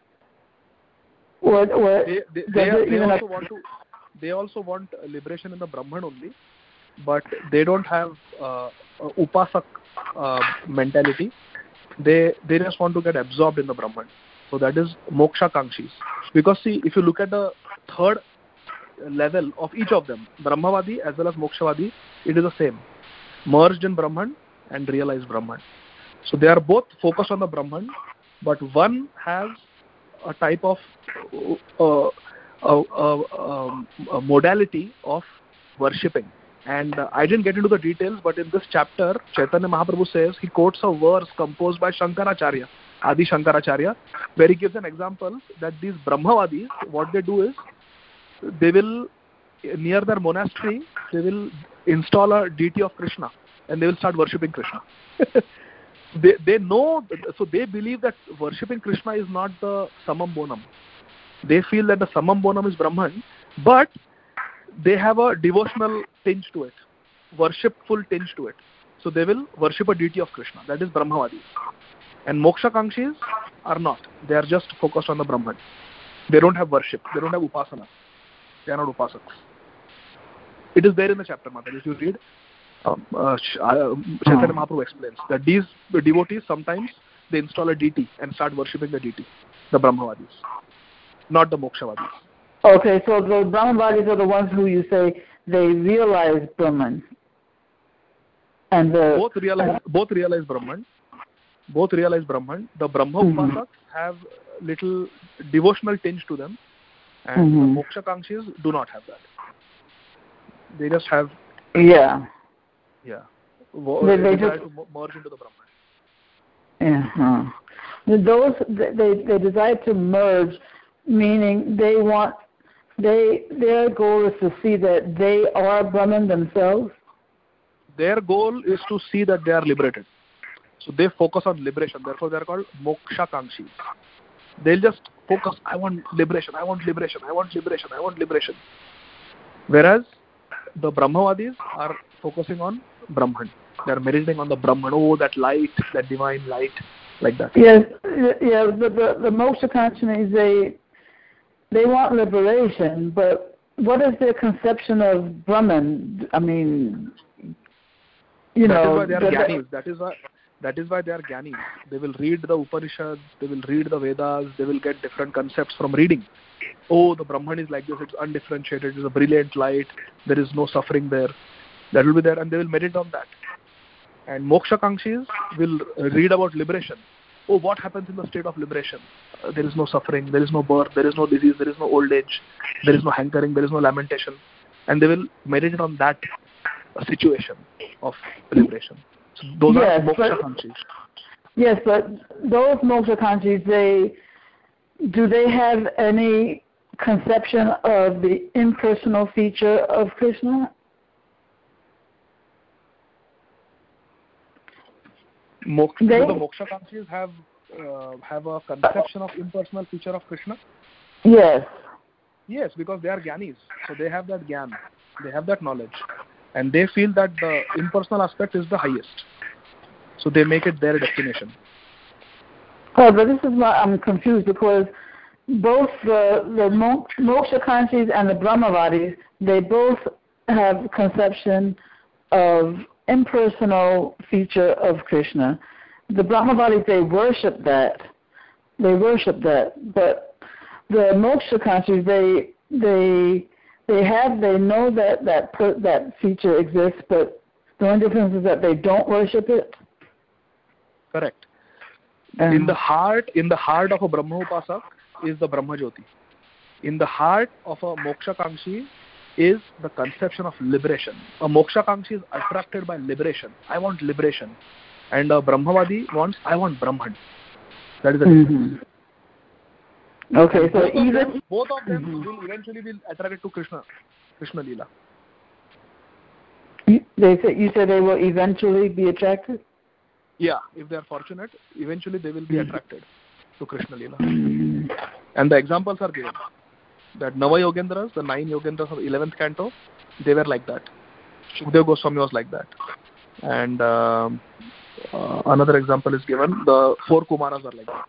Or, or they they, they, they also want to they also want liberation in the Brahman only, but they don't have uh, upasak uh, mentality. They they just want to get absorbed in the Brahman. So that is moksha kankshis. Because see, if you look at the third level of each of them, Brahmavadi as well as Mokshavadi, it is the same, merged in Brahman and realized Brahman. So they are both focused on the Brahman, but one has a type of uh, uh, uh, um, a modality of worshipping. And uh, I didn't get into the details, but in this chapter, Chaitanya Mahaprabhu says, he quotes a verse composed by Shankaracharya, Adi Shankaracharya, where he gives an example that these Brahmavadis, what they do is, they will, near their monastery, they will install a deity of Krishna and they will start worshipping Krishna. they they know, so they believe that worshipping Krishna is not the summum bonum. They feel that the summum bonum is Brahman, but they have a devotional tinge to it, worshipful tinge to it. So they will worship a deity of Krishna, that is Brahmavadis. And Moksha Kankshis are not. They are just focused on the Brahman. They don't have worship. They don't have upasana. They are not upasaks. It is there in the chapter, Mataji. If you read, um, uh, Chaitanya Mahaprabhu explains that these devotees sometimes they install a deity and start worshipping the deity, the Brahmavadis, not the Mokshavadis. Okay, so the Brahmavadis are the ones who you say they realize Brahman, and the both realize uh, both realize Brahman. Both realize Brahman. The Brahma mm-hmm. upasaks have little devotional tinge to them, and mm-hmm. the Moksha Kankshis do not have that. They just have yeah, yeah, they, they desire just, to merge into the Brahman. Yeah, uh-huh. Those they they desire to merge, meaning they want they their goal is to see that they are Brahman themselves. Their goal is to see that they are liberated. So they focus on liberation. Therefore, they are called Moksha Kankshis. They'll just focus, I want liberation, I want liberation, I want liberation, I want liberation. Whereas the Brahmavadis are focusing on Brahman. They are meditating on the Brahman. Oh, that light, that divine light, like that. Yes, yeah. The the, the Moksha Kankshis, they they want liberation, but what is their conception of Brahman? I mean, you that know, is why they are Gyanis. That is why. That is why they are Gyanis. They will read the Upanishads, they will read the Vedas, they will get different concepts from reading. Oh, the Brahman is like this, it's undifferentiated, it's a brilliant light, there is no suffering there. That will be there, and they will meditate on that. And mokshakanshis will read about liberation. Oh, what happens in the state of liberation? Uh, there is no suffering, there is no birth, there is no disease, there is no old age, there is no hankering, there is no lamentation. And they will meditate on that uh, situation of liberation. So those yes, are mokshakanshis. Yes, but those mokshakanshis, they, do they have any conception of the impersonal feature of Krishna? Moksha, do the mokshakanshis have uh, have a conception of impersonal feature of Krishna? Yes. Yes, because they are jnanis, so they have that jnana, they have that knowledge, and they feel that the impersonal aspect is the highest, so they make it their destination. Oh, but this is why I'm confused, because both the the mokshakanshis and the Brahmavadis, they both have conception of impersonal feature of Krishna. The Brahmavadis, they worship that. They worship that. But the mokshakanshis, they they they have they know that that per, that feature exists, but the only difference is that they don't worship it. Correct. Um, in the heart, in the heart of a Brahmopasak is the Brahmajyoti. In the heart of a mokshakanshi is the conception of liberation. A mokshakanshi is attracted by liberation. I want liberation. And a Brahmavadi wants, I want Brahman. That is the difference. Mm-hmm. Okay, so both even... Of them, both of them mm-hmm. will eventually be attracted to Krishna. Krishna Leela. You, they said, you said they will eventually be attracted? Yeah, if they are fortunate, eventually they will be mm-hmm. attracted to Krishna Leela. Mm-hmm. And the examples are given. That Nava Yogendras, the nine Yogendras of eleventh canto, they were like that. Shukadeva Goswami was like that. And um, uh, another example is given, the four Kumaras are like that.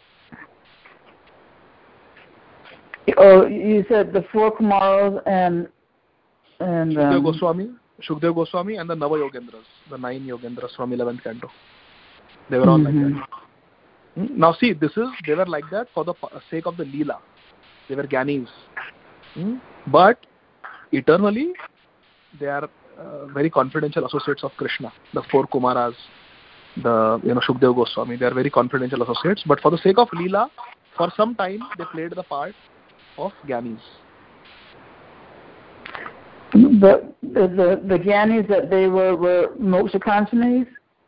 Oh, you said the four Kumaras and... and Shukadeva um, Goswami, Shukadeva Goswami and the Nava Yogendras, the nine Yogendras from eleventh canto. They were all mm-hmm. like that. Now see, this is, they were like that for the sake of the Leela. They were Gyanis. Hmm? But eternally, they are uh, very confidential associates of Krishna. The four Kumaras, the you know Shukadeva Goswami, they are very confidential associates. But for the sake of Leela, for some time they played the part of Gyanis. The the the, the Gyanis that they were were mokshakanshis?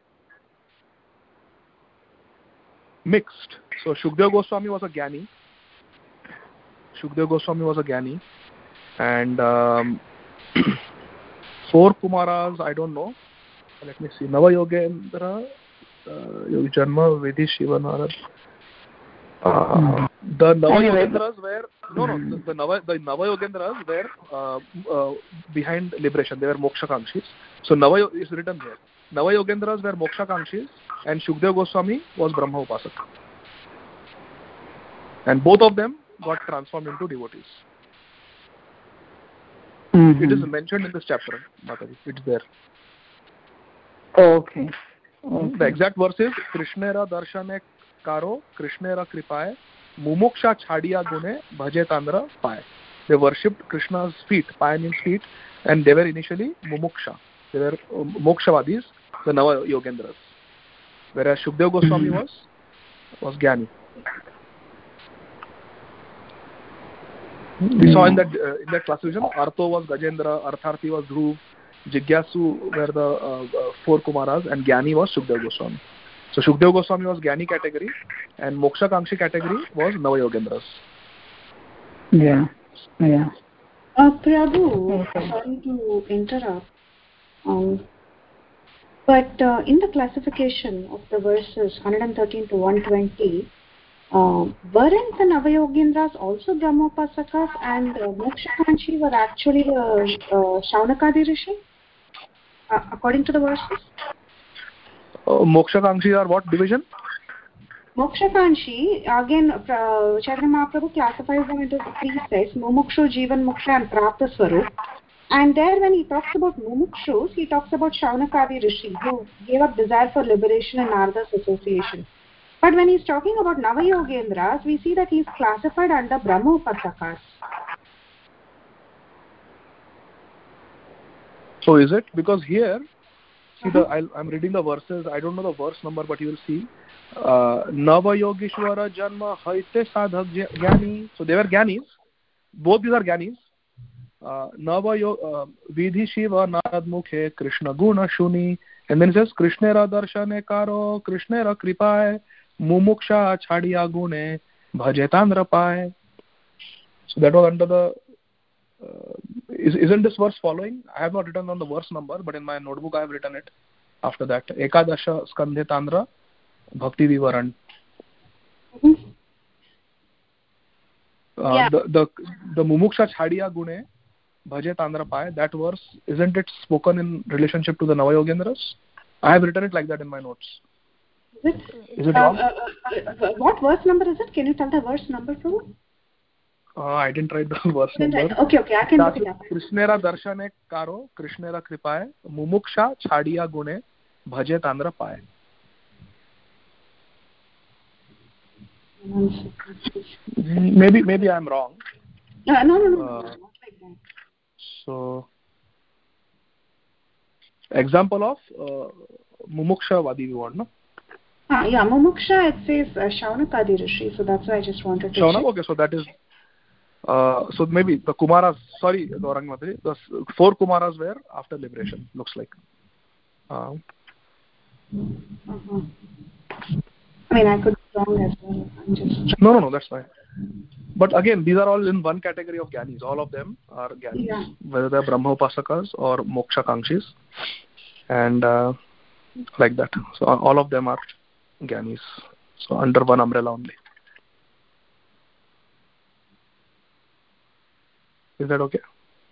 Mixed. So Shukadeva Goswami was a Gyani. Shukadeva Goswami was a Gyani, and um, four Kumaras, I don't know. Let me see. Nava Yogendra, uh, Yogi Janma, Vidhi, Shiva, Narad. Uh, the Nava Yogendras were no, no. The, the Nava, the Nava Yogendras were uh, uh, behind liberation. They were mokshakanshis. So Nava is written there. Nava Yogendras were mokshakanshis, and Shukadeva Goswami was Brahma Upasak. And both of them got transformed into devotees. Mm-hmm. It is mentioned in this chapter, Mataji. It's there. Okay. okay. The exact verse is Krishnera darshane karo, Krishnera kripaye, mumuksha chhadiya gune, bhaje tandra paye. They worshipped Krishna's feet, paye means feet, and they were initially mumuksha. They were um, mokshawadis, the Nava Yogendras. Whereas Shukadeva Goswami mm-hmm. was was Gyani. We saw in that uh, in that classification, Artho was Gajendra, Artharthi was Dhruv, Jigyasu were the uh, uh, four Kumaras, and Gyani was Shukadeva Goswami. So Shukadeva Goswami was Gyani category, and Moksha Kankshi category was Nava Yogendras. Yeah, yeah. Uh, Prabhu, okay. Sorry to interrupt, um, but uh, in the classification of the verses one thirteen to one twenty, Uh, weren't the Navayogendras also Brahmopasakas, and uh, Mokshakanshi were actually the uh, Shaunakadi Rishi, uh, according to the verses? Uh, Mokshakanshi are what division? Mokshakanshi, again, uh, Chaitanya Mahaprabhu classifies them into three sets, Mumukshu, Jivan Muksha and Prapta Swarup. And there when he talks about Mumukshus, he talks about Shaunakadi Rishi, who gave up desire for liberation in Narada's association. But when he's talking about Navayogendras, we see that he's classified under Brahmopasakas. So is it? Because here, See, the I'll, I'm reading the verses. I don't know the verse number, but you will see. Uh, Nava Yogeshwara Janma Haite Sadhak Jnani. So they were Gyanis. Both these are Gyanis. Uh, Nava Yo uh, Vidhi Shiva Narad Mukhe Krishna Guna Shuni. And then it says Krishnera Darshane Karo Krishnera Kripaye Mumuksha Chadiya Gune Bhajetandra Paye. So that was under the. Uh, is, isn't this verse following? I have not written on the verse number, but in my notebook I have written it after that. Ekadasha Skandhe Tandra Bhakti Vivaran. Mm-hmm. Uh, yeah. The the the Mumuksha Chhadiya Gune Bhaje Tandra Paye. That verse, isn't it spoken in relationship to the Navayogendras? I have written it like that in my notes. Is it? Is it uh, wrong? uh, uh, what verse number is it? Can you tell the verse number, Prabhu? Uh, I didn't write the verse number. Okay, okay, I can look it up. Krishnera Darshane Karo Krishnera Kripaye Mumuksha Chhadiya Gune Bhaje Tandra Paye. Maybe maybe I'm wrong. Uh, no, no, no, uh, no, not like that. So, example of uh, Mumuksha Vadi we want, no? Ah, yeah, Mumuksha, it says uh, Shaunakadi Rishi, so that's why I just wanted to Shaunak, check. okay, so that is, uh, so maybe the Kumaras, sorry, Gaurang Mataji, the four Kumaras were after liberation, looks like. Uh, uh-huh. I mean, I could be wrong as well. I'm just... No, no, no, that's fine. But again, these are all in one category of Gyanis. All of them are Gyanis, Yeah. whether they're Brahma Upasakas or Moksha Kankshis. And uh, like that. So all of them are Gyanis. So under one umbrella only. Is that okay?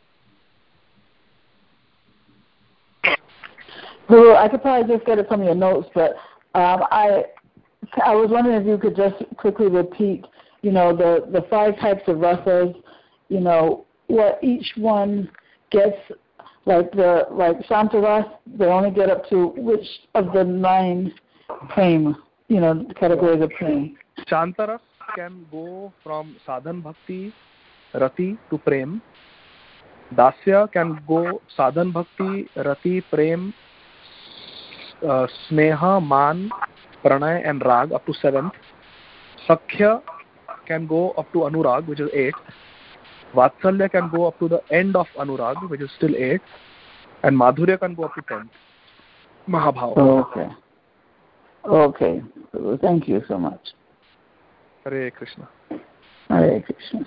So I could probably just get it from your notes, but um, I I was wondering if you could just quickly repeat, you know, the, the five types of rasas, you know, what each one gets, like the like Shantaras, they only get up to which of the nine prem, you know, categories of prem. Shantaras can go from sadhan bhakti, rati to prem. Dasya can go sadhan bhakti, rati, prem, uh, sneha, man, pranay and rag up to seventh. Sakhya can go up to anurag, which is eighth. Vatsalya can go up to the end of anurag, which is still eighth. And madhurya can go up to tenth. Mahabhav. Okay. Okay. Thank you so much. Hare Krishna. Hare Krishna.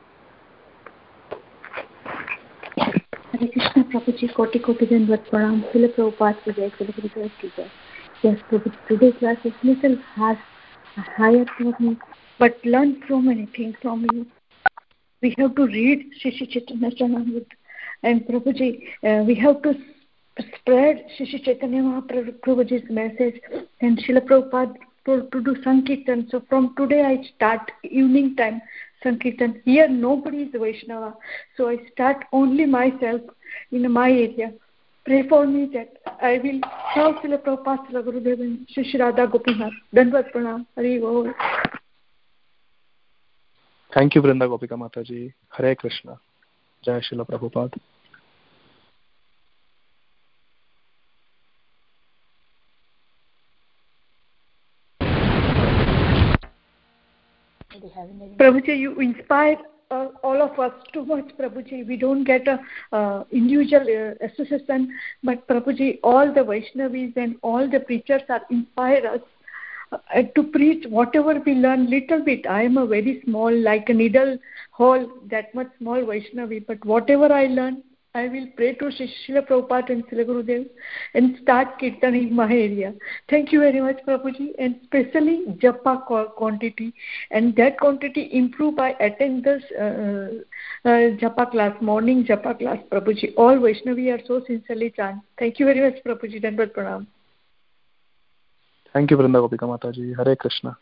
Hare Krishna, Prabhuji, Koti Koti Dandavat Pranam, Srila Prabhupada ki jai, Srila Gurudev ki jai. Yes, Prabhuji, today's class is little hard, higher for me, but learn so many things from you. We have to read Shri Shri Chaitanya Charitamrita, and Prabhuji, uh, we have to spread Shri Shri Chaitanya Mahaprabhuji's message, and Srila Prabhupada to, to do Sankirtan. So from today I start evening time Sankirtan. Here nobody is Vaishnava, so I start only myself in my area. Pray for me that I will serve Srila Prabhupada, Srila Gurudev, and Shri Shri Radha Gopinath. Dandavat Pranam. Hari Bol. Thank you, Vrinda Gopika Mataji. Hare Krishna. Jai Srila Prabhupada. Prabhuji, you inspire uh, all of us too much, Prabhuji. We don't get a uh, individual uh, association, but Prabhuji, all the Vaishnavis and all the preachers are inspire us uh, to preach whatever we learn little bit. I am a very small, like a needle hole, that much small Vaishnavi, but whatever I learn, I will pray to Srila Prabhupada and Srila Gurudev and start kirtan in my area. Thank you very much, Prabhuji, and especially japa quantity. And that quantity improve by attend this uh, uh, japa class, morning japa class, Prabhuji. All Vaishnavi are so sincerely chant. Thank you very much, Prabhuji. Dandavat Pranam. Thank you, Vrinda Gopika Mataji. Hare Krishna.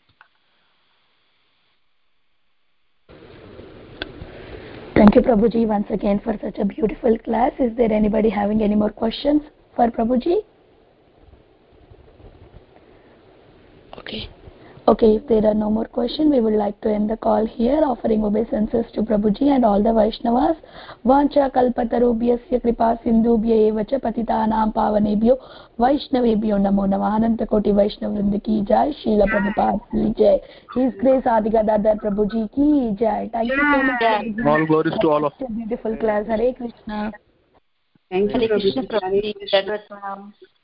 Thank you, Prabhuji, once again for such a beautiful class. Is there anybody having any more questions for Prabhuji? Okay. Okay, if there are no more questions, we would like to end the call here, offering obeisances to Prabhuji and all the Vaishnavas. Vancha kalpatarubhyasya kripa sindhubhya eva cha patitanam pavanebhyo Vaishnavebhyo namo namah. Ananta koti Vaishnav vrinda ki jai, Srila Prabhupada ki jai, His Grace Adigadadhar Prabhuji ki jai. Thank you so much, Prabhuji. All glories to all of you. Beautiful class. Hare Krishna. Thank you, Hare Krishna Prabhuji. Prabhuji.